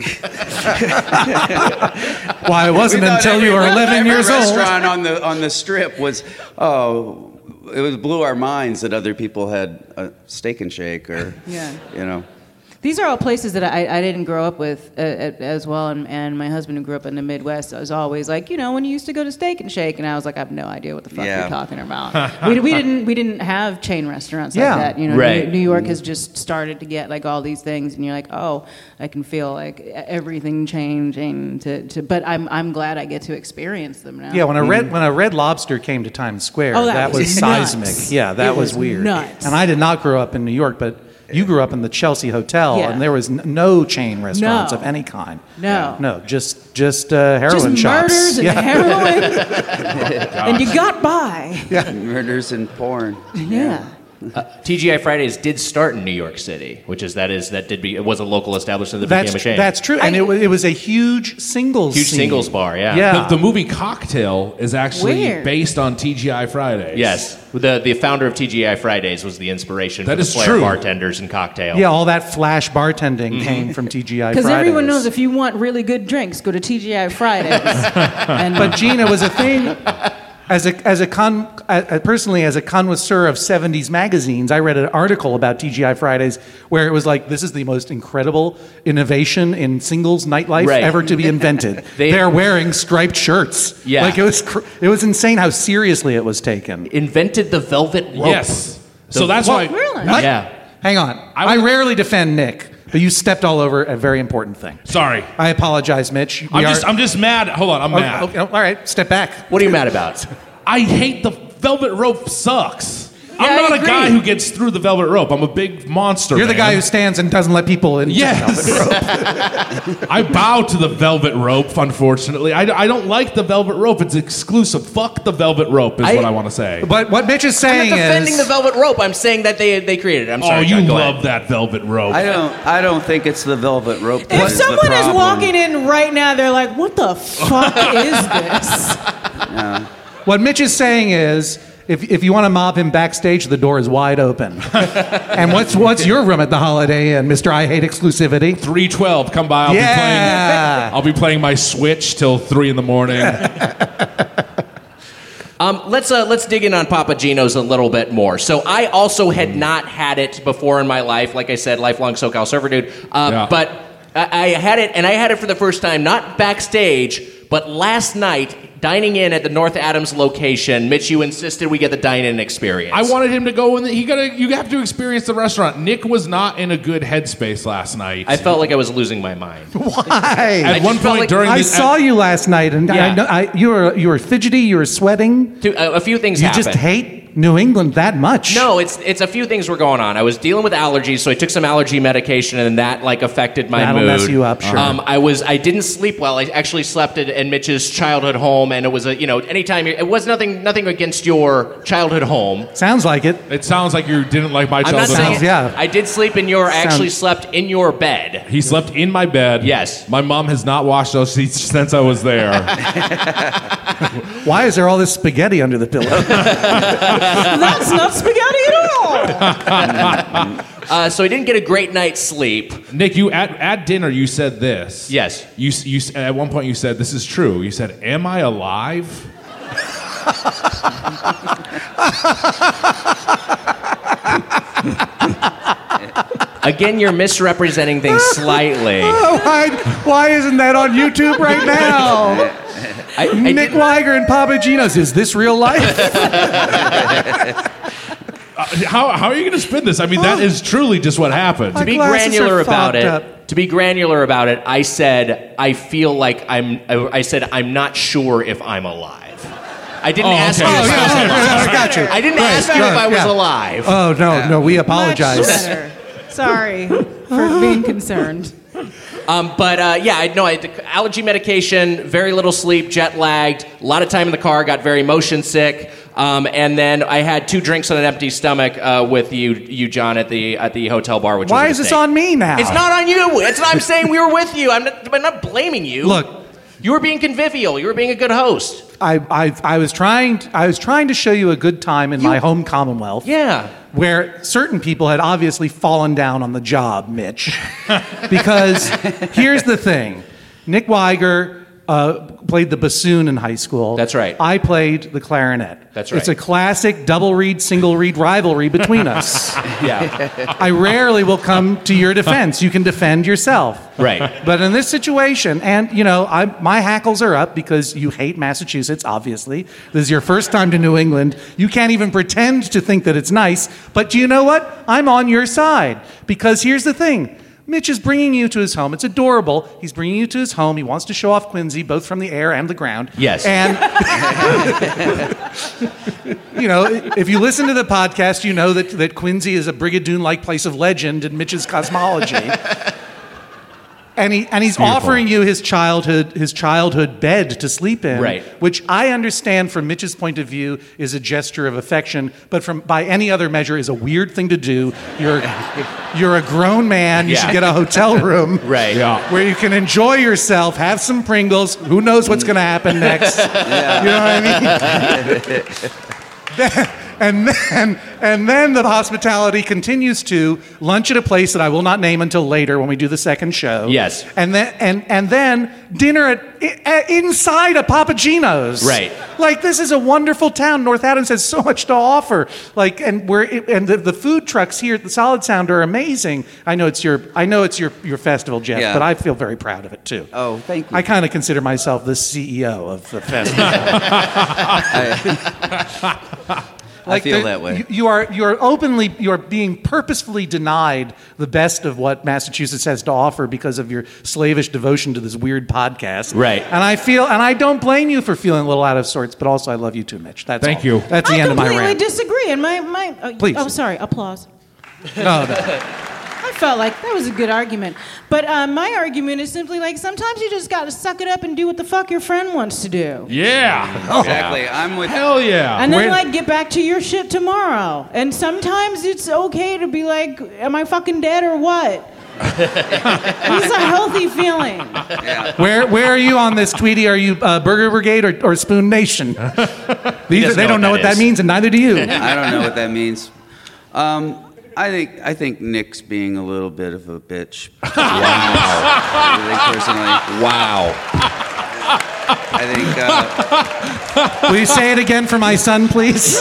Why, it wasn't until you were 11 years old. Every restaurant on the strip was, it blew our minds that other people had a Steak and Shake or, These are all places that I didn't grow up with as well, and my husband who grew up in the Midwest was always like, when you used to go to Steak and Shake, and I was like, I have no idea what the fuck you're talking about. we didn't have chain restaurants like that. Right. New York has just started to get like all these things, and you're like, oh, I can feel like everything changing. But I'm glad I get to experience them now. Yeah, when a Red Lobster came to Times Square, that was seismic. Yeah, that was weird. Nuts. And I did not grow up in New York, but you grew up in the Chelsea Hotel, and there was no chain restaurants of any kind. No, just heroin shops. Just murders and heroin, and you got by. Yeah, murders and porn. Yeah. TGI Fridays did start in New York City, it was a local establishment that became a chain. That's true, and it was a huge singles singles bar. The movie Cocktail is actually based on TGI Fridays. Yes, the founder of TGI Fridays was the inspiration for the Flair bartenders and Cocktail. Yeah, all that flash bartending came from TGI Fridays. Because everyone knows if you want really good drinks, go to TGI Fridays. But Gina was a thing. Personally, as a connoisseur of 70s magazines, I read an article about TGI Fridays where it was like, this is the most incredible innovation in singles nightlife ever to be invented. They're wearing striped shirts. Yeah. Like it was insane how seriously it was taken. Invented the velvet rope. Yes. So that's why. Really? What? Yeah. Hang on. I rarely defend Nick. But you stepped all over a very important thing. Sorry. I apologize, Mitch. I'm just mad. Hold on, I'm mad. Okay, all right, step back. What are you mad about? I hate the velvet rope sucks. Yeah, I'm not I a agree. guy who gets through the velvet rope. I'm a big monster. You're the man. guy who stands and doesn't let people in. Yes. The velvet rope. I bow to the velvet rope, unfortunately. I don't like the velvet rope. It's exclusive. Fuck the velvet rope is what I want to say. But what Mitch is I'm saying not defending is... the velvet rope. I'm saying that they created it. I'm sorry. Oh, you John, go love ahead. that velvet rope. I don't think it's the velvet rope. If someone is walking in right now, they're like, what the fuck is this? What Mitch is saying is, if you want to mob him backstage, the door is wide open. And what's your room at the Holiday Inn, Mr. I Hate Exclusivity? 312. Come by. I'll be playing my Switch till 3 in the morning. Let's dig in on Papa Gino's a little bit more. So I also had not had it before in my life. Like I said, lifelong SoCal surfer dude. But I had it, and I had it for the first time, not backstage, but last night, dining in at the North Adams location. Mitch, you insisted we get the dine-in experience. I wanted him to go in. You have to experience the restaurant. Nick was not in a good headspace last night. I felt like I was losing my mind. Why? At one point during I saw you last night, and you were fidgety. You were sweating. A few things You happened. just hate New England that much. No, it's a few things were going on. I was dealing with allergies, so I took some allergy medication, and that like affected my That'll mood. mess you up, sure. I didn't sleep well. I actually slept in Mitch's childhood home, and it was anytime it was nothing against your childhood home. Sounds like it. It sounds like you didn't like my I'm not childhood saying house. Yeah. I did sleep in your. I actually slept in your bed. He slept in my bed. Yes. My mom has not washed those sheets since I was there. Why is there all this spaghetti under the pillow? That's not spaghetti at all. So I didn't get a great night's sleep. Nick, you at dinner you said this. Yes. You at one point you said this is true. You said, "Am I alive?" Again, you're misrepresenting things slightly. Why isn't that on YouTube right now? Nick Weiger and Papa Gino's. Is this real life? How are you going to spin this? I mean, that is truly just what happened. To be glasses granular are about fogged it. up. To be granular about it, I said I feel like I'm not sure if I'm alive. I didn't ask you. I got you. I didn't ask you if I was alive. Oh, no, we apologize. Much better. Sorry for being concerned. I had allergy medication, very little sleep, jet lagged, a lot of time in the car, got very motion sick, and then I had 2 drinks on an empty stomach with you, John, at the hotel bar. Which Why was is this on me now? It's not on you. It's what I'm saying. We were with you. I'm not blaming you. Look, you were being convivial. You were being a good host. I was trying to show you a good time in my home Commonwealth. Yeah. Where certain people had obviously fallen down on the job, Mitch. Because here's the thing. Nick Weiger played the bassoon in high school. That's right. I played the clarinet. That's right. It's a classic double reed, single reed rivalry between us. Yeah. I rarely will come to your defense. You can defend yourself. Right. But in this situation, and my hackles are up because you hate Massachusetts, obviously. This is your first time to New England. You can't even pretend to think that it's nice. But do you know what? I'm on your side. Because here's the thing. Mitch is bringing you to his home. It's adorable. He's bringing you to his home. He wants to show off Quincy, both from the air and the ground. Yes. And, if you listen to the podcast, you know that Quincy is a Brigadoon-like place of legend in Mitch's cosmology. And he's offering you his childhood bed to sleep in, right. Which I understand from Mitch's point of view is a gesture of affection, but by any other measure is a weird thing to do. You're a grown man. You should get a hotel room, right? Yeah. Where you can enjoy yourself, have some Pringles. Who knows what's going to happen next? You know what I mean? And then the hospitality continues to lunch at a place that I will not name until later when we do the second show. Yes. And then dinner inside a Papa Gino's. Right. Like, this is a wonderful town. North Adams has so much to offer. Like, and the food trucks here at the Solid Sound are amazing. I know it's your festival, Jeff, Yeah. but I feel very proud of it too. Oh, thank you. I kind of consider myself the CEO of the festival. I feel that way. You are being purposefully denied the best of what Massachusetts has to offer because of your slavish devotion to this weird podcast. Right. And I don't blame you for feeling a little out of sorts, but also I love you too, Mitch. That's Thank all. you. That's the end of my I completely rant. disagree. And Please. Oh, sorry. Applause. No. I felt like that was a good argument. But my argument is simply like sometimes you just got to suck it up and do what the fuck your friend wants to do. Yeah. Exactly. I'm with. Hell yeah. And then get back to your shit tomorrow. And sometimes it's okay to be like, am I fucking dead or what? It's a healthy feeling. Yeah. Where are you on this, Tweety? Are you Burger Brigade or Spoon Nation? They don't know what that means, and neither do you. I don't know what that means. I think Nick's being a little bit of a bitch. Wow. Personally. Wow. I think. Will you say it again for my son, please?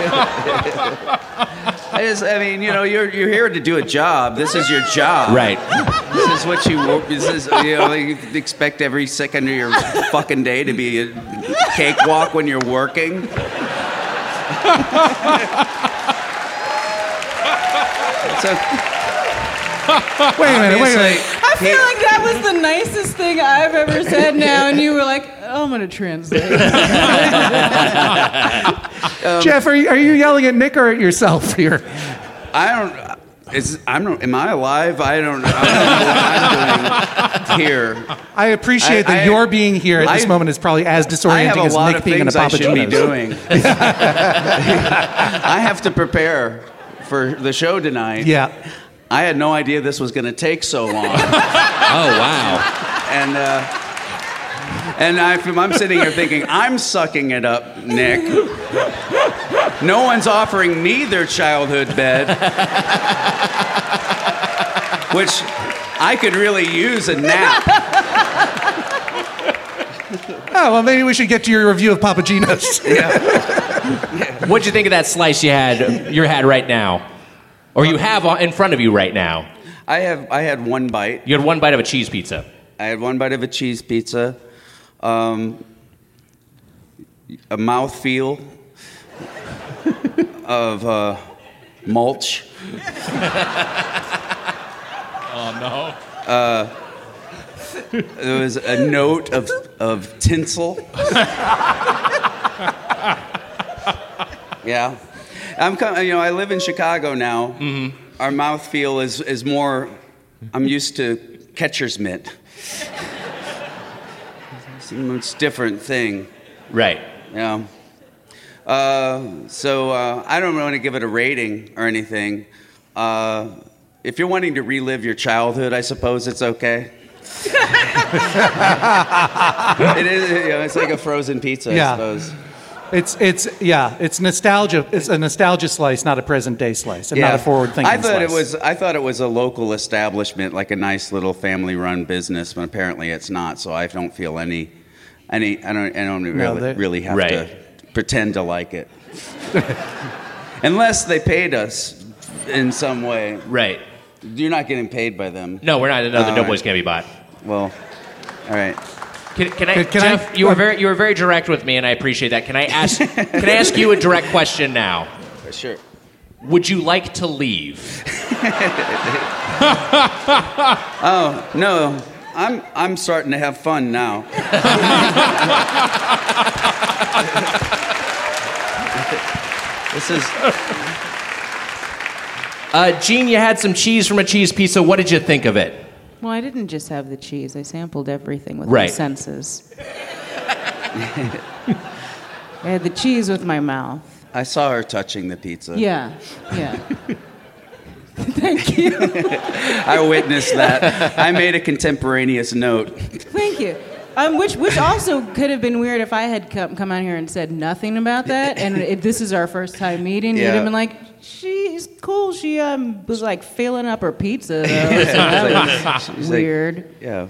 You're here to do a job. This is your job. Right. This is what you expect every second of your fucking day to be a cakewalk when you're working. Wait a minute. I feel like that was the nicest thing I've ever said now, and you were like, oh, I'm going to translate. Jeff, are you yelling at Nick or at yourself here? Am I alive? I don't know what I'm doing here. I appreciate that your being here at this moment is probably as disorienting as Nick being in a Papa Gino's. I have a lot of things I should be doing. I have to prepare for the show tonight. Yeah. I had no idea this was going to take so long. Oh, wow. And I'm sitting here thinking, I'm sucking it up, Nick. No one's offering me their childhood bed, which I could really use a nap. Oh, well, maybe we should get to your review of Papa Gino's. What'd you think of that slice you had right now? Or you have in front of you right now? I had one bite. You had one bite of a cheese pizza. I had one bite of a cheese pizza. A mouthfeel of mulch. Oh, no. There was a note of tinsel. Yeah. I live in Chicago now. Mm-hmm. Our mouthfeel is more, I'm used to catcher's mitt. It's a much different thing. Right. Yeah. So I don't want to give it a rating or anything. If you're wanting to relive your childhood, I suppose it's okay. It is. It's like a frozen pizza, I suppose. It's nostalgia. It's a nostalgia slice, not a present day slice, and not a forward-thinking slice. I thought it was a local establishment, like a nice little family-run business, but apparently it's not. So I don't feel any. I don't really have to pretend to like it, unless they paid us in some way. Right. You're not getting paid by them. No, we're not. No, the Doughboys can't be bought. Well, all right. Jeff, you were very direct with me, and I appreciate that. Can I ask you a direct question now? Sure. Would you like to leave? Oh no, I'm starting to have fun now. This is. Gene, you had some cheese from a cheese pizza. What did you think of it? Well, I didn't just have the cheese. I sampled everything with my senses. I had the cheese with my mouth. I saw her touching the pizza. Yeah. Thank you. I witnessed that. I made a contemporaneous note. Thank you. Which also could have been weird if I had come out here and said nothing about that. And if this is our first time meeting, you'd have been like, she's cool. She was like filling up her pizza, though. So that was weird. Like, yeah.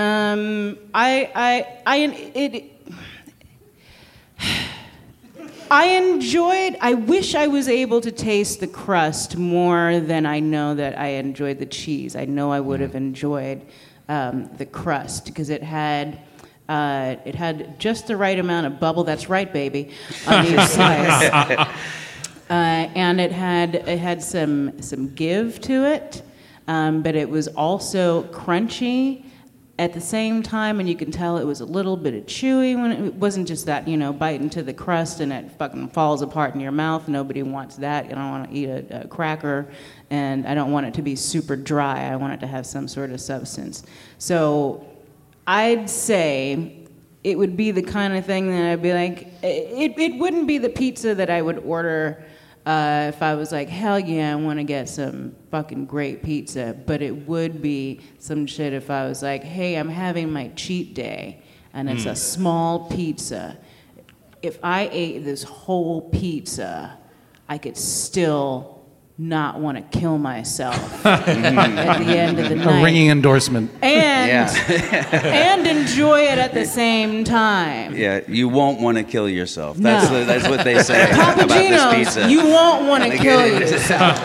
I wish I was able to taste the crust more than I know that I enjoyed the cheese. I know I would have enjoyed the crust because it had just the right amount of bubble. That's right, baby, on each slice. And it had some give to it, but it was also crunchy at the same time, and you can tell it was a little bit of chewy when it wasn't just that, bite into the crust and it fucking falls apart in your mouth. Nobody wants that. I don't want to eat a cracker, and I don't want it to be super dry. I want it to have some sort of substance. So I'd say it would be the kind of thing that I'd be like, it wouldn't be the pizza that I would order if I was like, hell yeah, I want to get some fucking great pizza. But it would be some shit if I was like, hey, I'm having my cheat day, and it's a small pizza. If I ate this whole pizza, I could still not want to kill myself at the end of the night. A ringing endorsement. And enjoy it at the same time. Yeah, you won't want to kill yourself. That's what they say Papa about Gino's, this pizza. You won't want to kill yourself.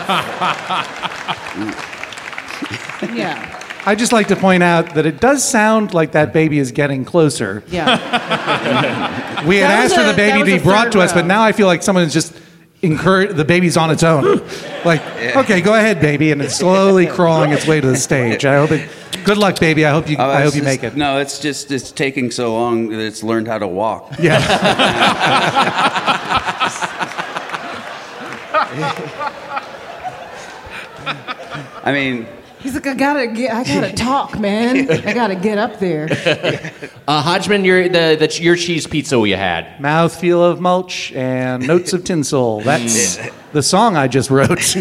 Yeah. I'd just like to point out that it does sound like that baby is getting closer. Yeah. We had asked for the baby to be brought to us, but now I feel like someone's just encouraged the baby's on its own. Okay, go ahead, baby, and it's slowly crawling its way to the stage. I hope it. Good luck, baby. I hope you make it. No, it's taking so long that it's learned how to walk. Yeah. I mean, He's like, I gotta talk, man. I gotta get up there. Hodgman, your cheese pizza you had. Mouthfeel of mulch and notes of tinsel. That's the song I just wrote.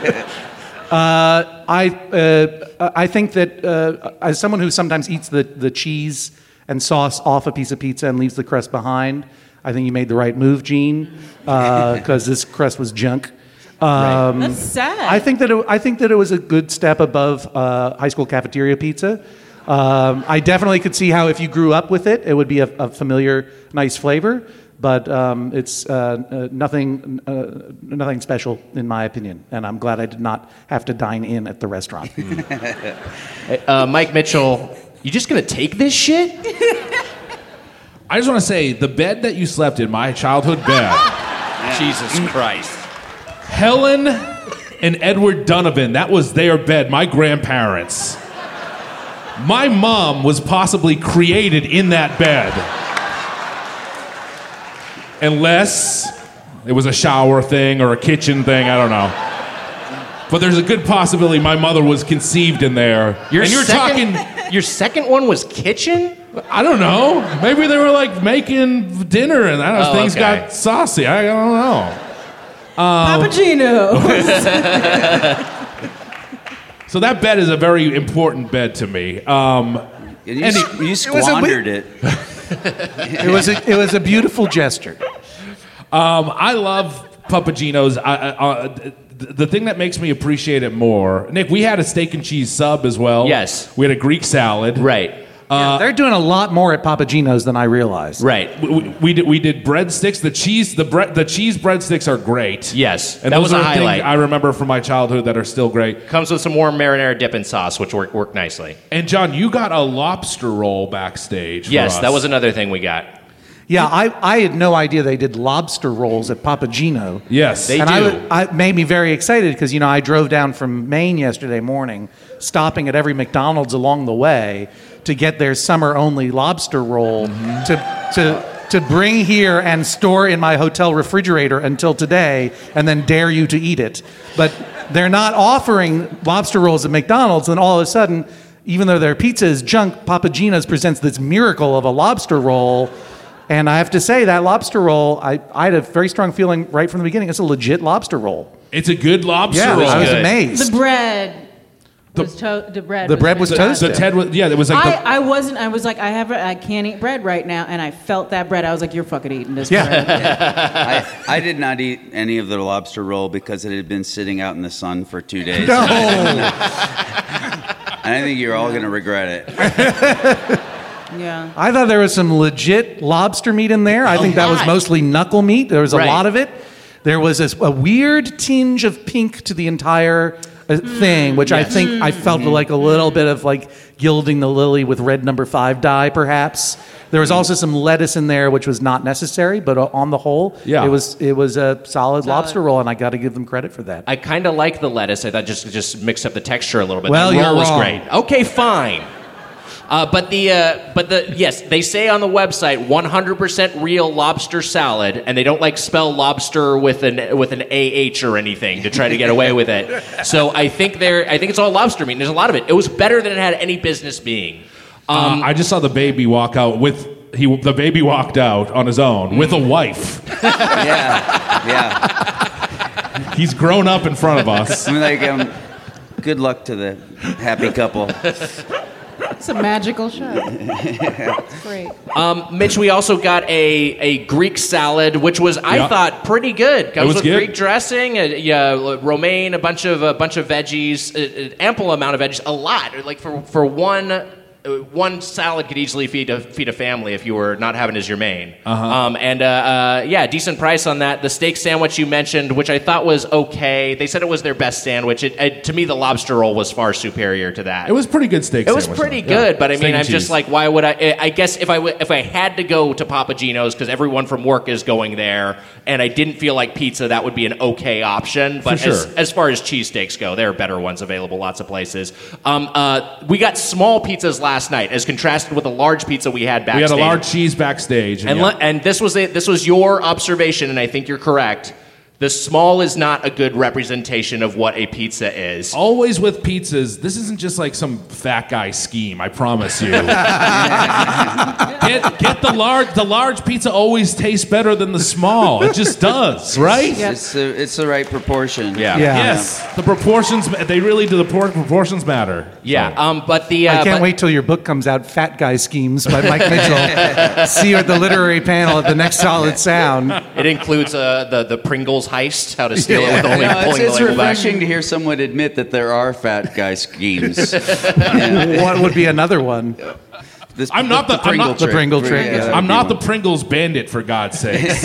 I think that as someone who sometimes eats the cheese and sauce off a piece of pizza and leaves the crust behind, I think you made the right move, Gene, because this crust was junk. That's sad. I think that it was a good step above high school cafeteria pizza. I definitely could see how if you grew up with it, it would be a familiar, nice flavor. But it's nothing special in my opinion, and I'm glad I did not have to dine in at the restaurant. Mike Mitchell, you just gonna take this shit? I just want to say, the bed that you slept in, my childhood bed, Jesus Christ. Helen and Edward Donovan, that was their bed, my grandparents. My mom was possibly created in that bed. Unless it was a shower thing or a kitchen thing, I don't know. But there's a good possibility my mother was conceived in there. Your second one was kitchen? I don't know. Maybe they were like making dinner and I don't know, things got saucy. I don't know. Papagino. So that bed is a very important bed to me. You squandered it. It was a beautiful gesture. I love Papagino's. The thing that makes me appreciate it more, Nick, we had a steak and cheese sub as well. Yes. We had a Greek salad. Right. They're doing a lot more at Papagino's than I realized. Right. We did breadsticks. The cheese breadsticks are great. Yes. And that those was a are highlight. things I remember from my childhood that are still great. Comes with some warm marinara dip and sauce, which worked nicely. And John, you got a lobster roll backstage. Yes, for us. that was another thing we got. Yeah, I had no idea they did lobster rolls at Papagino. Yes, they and do. I made me very excited because I drove down from Maine yesterday morning, stopping at every McDonald's along the way to get their summer-only lobster roll to bring here and store in my hotel refrigerator until today, and then dare you to eat it. But they're not offering lobster rolls at McDonald's, and all of a sudden, even though their pizza is junk, Papagino's presents this miracle of a lobster roll. And I have to say, that lobster roll, I had a very strong feeling right from the beginning. It's a legit lobster roll. It's a good lobster roll. I was amazed. The bread. The bread was toasted. It was like I was like, I can't eat bread right now, and I felt that bread. I was like, you're fucking eating this bread. I did not eat any of the lobster roll because it had been sitting out in the sun for 2 days. No. And I think you're all going to regret it. Yeah. I thought there was some legit lobster meat in there. I think that was mostly knuckle meat. There was a lot of it. There was a weird tinge of pink to the entire thing, which I think I felt like a little bit of like gilding the lily with red number 5 dye, perhaps. There was also some lettuce in there, which was not necessary, but on the whole, it was a solid lobster roll, and I got to give them credit for that. I kind of like the lettuce. I thought just mixed up the texture a little bit. Well, the roll you're was wrong. great. Okay, fine. But yes, they say on the website 100% real lobster salad, and they don't spell lobster with an AH or anything to try to get away with it. So I think it's all lobster meat. And there's a lot of it. It was better than it had any business being. I just saw the baby walk out the baby walked out on his own with a wife. Yeah. He's grown up in front of us. I'm like, good luck to the happy couple. It's a magical show. It's great. Mitch, we also got a Greek salad, which was I thought pretty good. Comes with good. Greek dressing, romaine, a bunch of veggies, an ample amount of veggies, a lot. Like for one salad could easily feed a family if you were not having it as your main. Decent price on that. The steak sandwich you mentioned, which I thought was okay. They said it was their best sandwich. To me, the lobster roll was far superior to that. It was pretty good steak It sandwich. was pretty good, but I mean, Steak and I'm just cheese. like, why would I? I guess if I had to go to Papagino's because everyone from work is going there, and I didn't feel like pizza, that would be an okay option. But For sure. as far as cheesesteaks go, there are better ones available, lots of places. We got small pizzas last night, as contrasted with a large pizza we had backstage. We had a large cheese backstage. And this was your observation, and I think you're correct. The small is not a good representation of what a pizza is. Always with pizzas, this isn't just like some fat guy scheme, I promise you. Get the large. The large pizza always tastes better than the small. It just does, right? Yep. It's the right proportion. Yeah. Yes. The proportions, they really do. The proportions matter. Yeah. So. But the I can't wait till your book comes out, Fat Guy Schemes by Mike Mitchell. See you at the literary panel at the next Solid Sound. It includes the Pringles heist, how to steal it with only pulling It's the label back. refreshing to hear someone admit that there are fat guy schemes. Yeah. What would be another one? I'm not the Pringle trick. Yeah, I'm not the Pringles bandit, for God's sakes.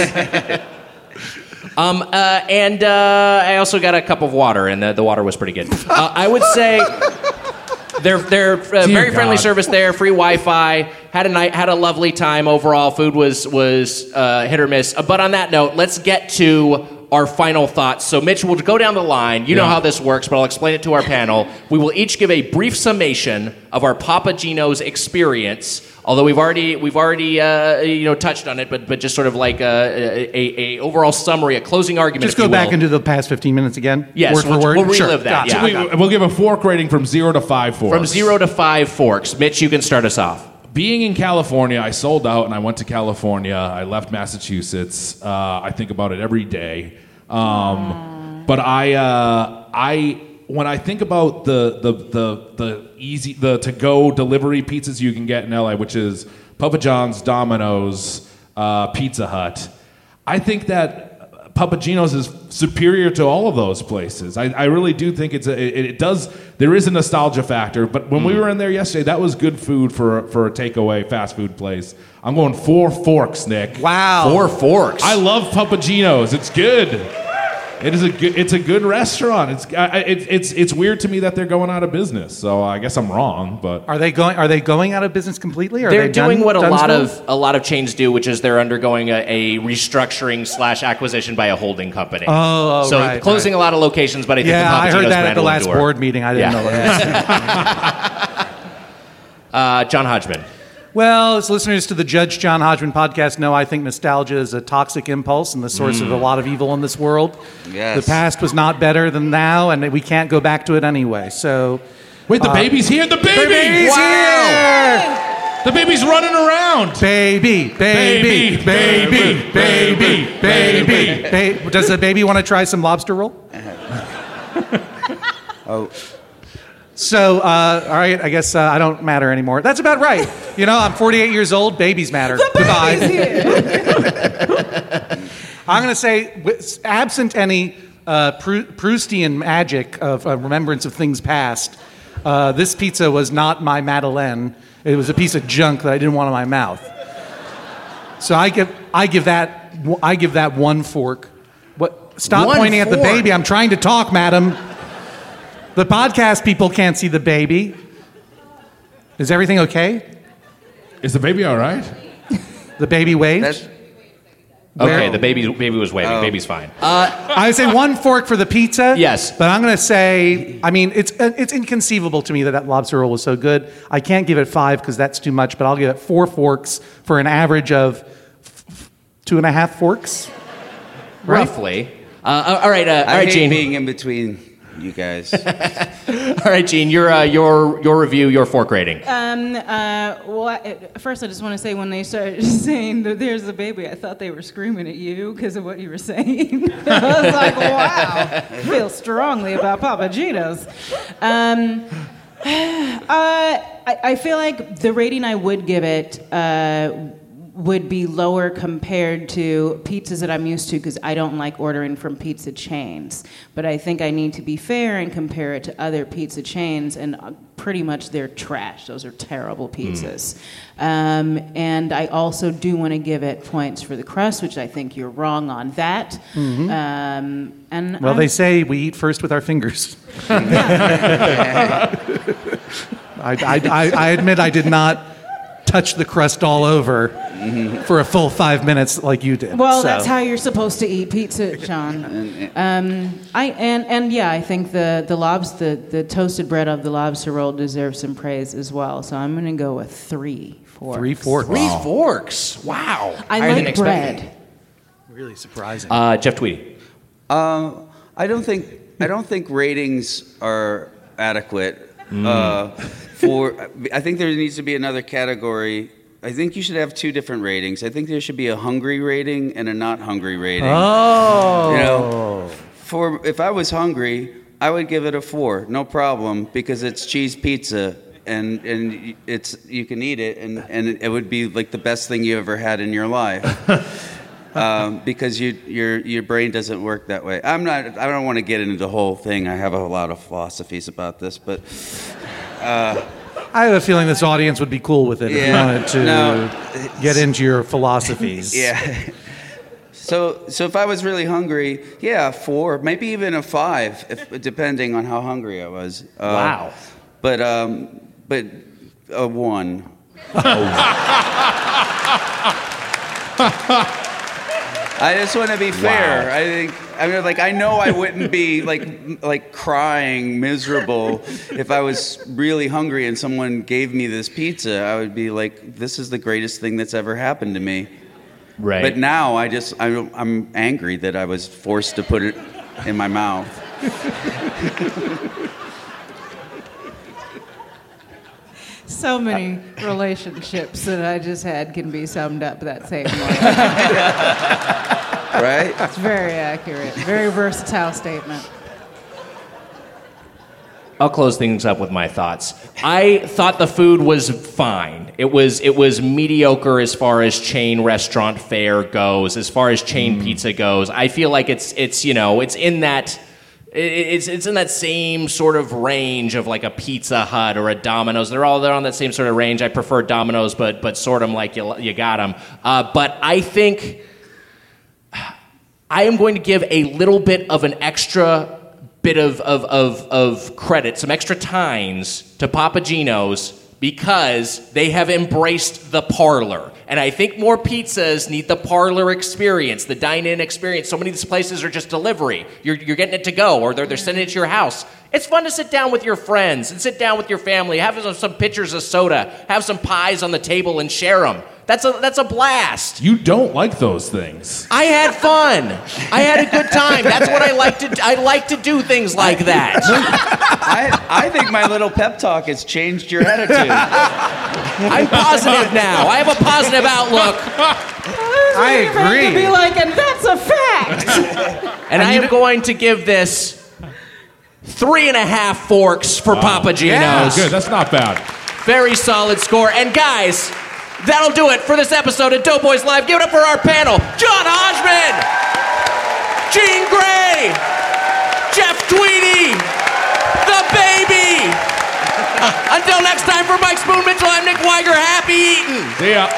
And I also got a cup of water, and the water was pretty good. I would say they're very friendly service there, free Wi-Fi. Had a lovely time overall. Food was hit or miss. But on that note, let's get to our final thoughts. So, Mitch, we'll go down the line. You know how this works, but I'll explain it to our panel. We will each give a brief summation of our Papa Gino's experience. Although we've already touched on it, but just sort of like a overall summary, a closing argument. Just go back into the past 15 minutes again. Yes, word for word. we'll relive Sure. that. Gotcha. Yeah. We'll give a fork rating from 0 to 5 forks. From 0 to 5 forks. Mitch, you can start us off. Being in California, I sold out and I went to California. I left Massachusetts. I think about it every day. But when I think about the easy to-go delivery pizzas you can get in LA, which is Papa John's, Domino's, Pizza Hut, I think that Papa Gino's is superior to all of those places. I really do think there is a nostalgia factor, but when we were in there yesterday, that was good food for a takeaway fast food place. I'm going 4 forks, Nick. Wow. 4 forks. I love Papa Gino's. It's good. It's a good restaurant. It's weird to me that they're going out of business. So I guess I'm wrong, but Are they going out of business completely? Or They're are they doing what a done lot still? of chains do, which is they're undergoing a restructuring / acquisition by a holding company. Oh, so right, closing a lot of locations, but I think the Yeah, Papa I heard Gino's that at brand the will last endure. board meeting. I didn't know that. John Hodgman. Well, as listeners to the Judge John Hodgman podcast know, I think nostalgia is a toxic impulse and the source of a lot of evil in this world. Yes. The past was not better than now, and we can't go back to it anyway. So, wait, the baby's here. The baby! baby's here! The baby's running around. Baby. Does the baby want to try some lobster roll? Oh, So, all right, I guess I don't matter anymore. That's about right. You know, I'm 48 years old. Babies matter. Goodbye. I'm going to say, absent any Proustian magic of remembrance of things past, this pizza was not my Madeleine. It was a piece of junk that I didn't want in my mouth. So I give that 1 fork. What? Stop 1 pointing at the fork? baby. I'm trying to talk, madam. The podcast people can't see the baby. Is everything okay? Is the baby all right? The baby waved? that's Okay, the baby was waving. Baby's fine. I would say 1 fork for the pizza. Yes. But I'm going to say, I mean, it's inconceivable to me that lobster roll was so good. I can't give it 5 because that's too much, but I'll give it 4 forks for an average of 2.5 forks. Roughly. All right, I hate Gene. being in between you guys. All right, Gene. Your review, your fork rating. First I just want to say when they started saying that there's a baby, I thought they were screaming at you because of what you were saying. I was like, wow, I feel strongly about Papa Gino's. I feel like the rating I would give it would be lower compared to pizzas that I'm used to because I don't like ordering from pizza chains. But I think I need to be fair and compare it to other pizza chains, and pretty much they're trash. Those are terrible pizzas. And I also do want to give it points for the crust, which I think you're wrong on that. And Well, they say we eat first with our fingers. I admit I did not touch the crust all over for a full 5 minutes like you did. Well, so. that's how you're supposed to eat pizza, Sean. I think the toasted bread of the lobster roll deserves some praise as well. So I'm going to go with 3 forks. 3 forks. 3 forks. Wow. I Higher than like expected. bread. Really surprising. Jeff Tweedy. I don't think ratings are adequate. I think there needs to be another category. I think you should have two different ratings. I think there should be a hungry rating and a not hungry rating. Oh. You know, if I was hungry, I would give it a 4, no problem, because it's cheese pizza and you can eat it and it would be like the best thing you ever had in your life. Because your brain doesn't work that way. I don't want to get into the whole thing. I have a lot of philosophies about this, but I have a feeling this audience would be cool with it if you wanted to get into your philosophies. Yeah. So if I was really hungry, 4, maybe even a 5, depending on how hungry I was. Wow. But a 1. I just want to be fair. Wow. I know I wouldn't be like crying miserable if I was really hungry and someone gave me this pizza. I would be like, this is the greatest thing that's ever happened to me. Right. But now I'm angry that I was forced to put it in my mouth. So many relationships that I just had can be summed up that same way. Right? It's very accurate. Very versatile statement. I'll close things up with my thoughts. I thought the food was fine. It was mediocre as far as chain restaurant fare goes, as far as chain pizza goes. I feel like it's in that same sort of range of like a Pizza Hut or a Domino's. They're on that same sort of range. I prefer Domino's, but sort of like you got them. But I think I am going to give a little bit of an extra bit of credit, some extra tines to Papa Gino's because they have embraced the parlor. And I think more pizzas need the parlor experience, the dine-in experience. So many of these places are just delivery. You're getting it to go, or they're sending it to your house. It's fun to sit down with your friends and sit down with your family, have some pitchers of soda, have some pies on the table and share them. That's a blast. You don't like those things. I had fun. I had a good time. That's what I like to. I like to do things like that. I think my little pep talk has changed your attitude. I'm positive now. I have a positive outlook. I agree. To be like, and that's a fact. And I am going to give this 3.5 forks for Papa Gino's. Yeah, good. That's not bad. Very solid score. And guys, that'll do it for this episode of Doughboys Live. Give it up for our panel. John Hodgman, Gene Gray, Jeff Tweedy, The Baby. Until next time, for Mike Spoon Mitchell, I'm Nick Weiger. Happy eating. See ya.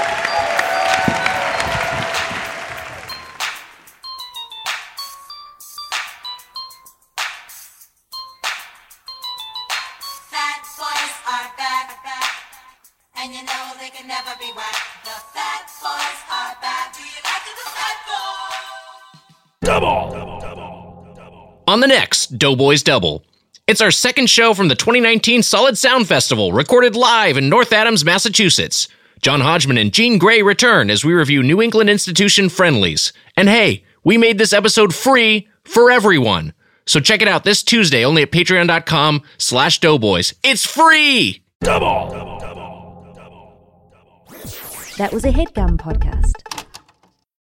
Fat boys are back, and you know they can never be whacked. The fat boys are back. Do you like the fat boys? Double. On the next Doughboys Double, it's our second show from the 2019 Solid Sound Festival, recorded live in North Adams, Massachusetts. John Hodgman and Gene Gray return as we review New England institution friendlies. And hey, we made this episode free for everyone. So check it out this Tuesday only at patreon.com/doughboys. It's free! That was a HeadGum podcast.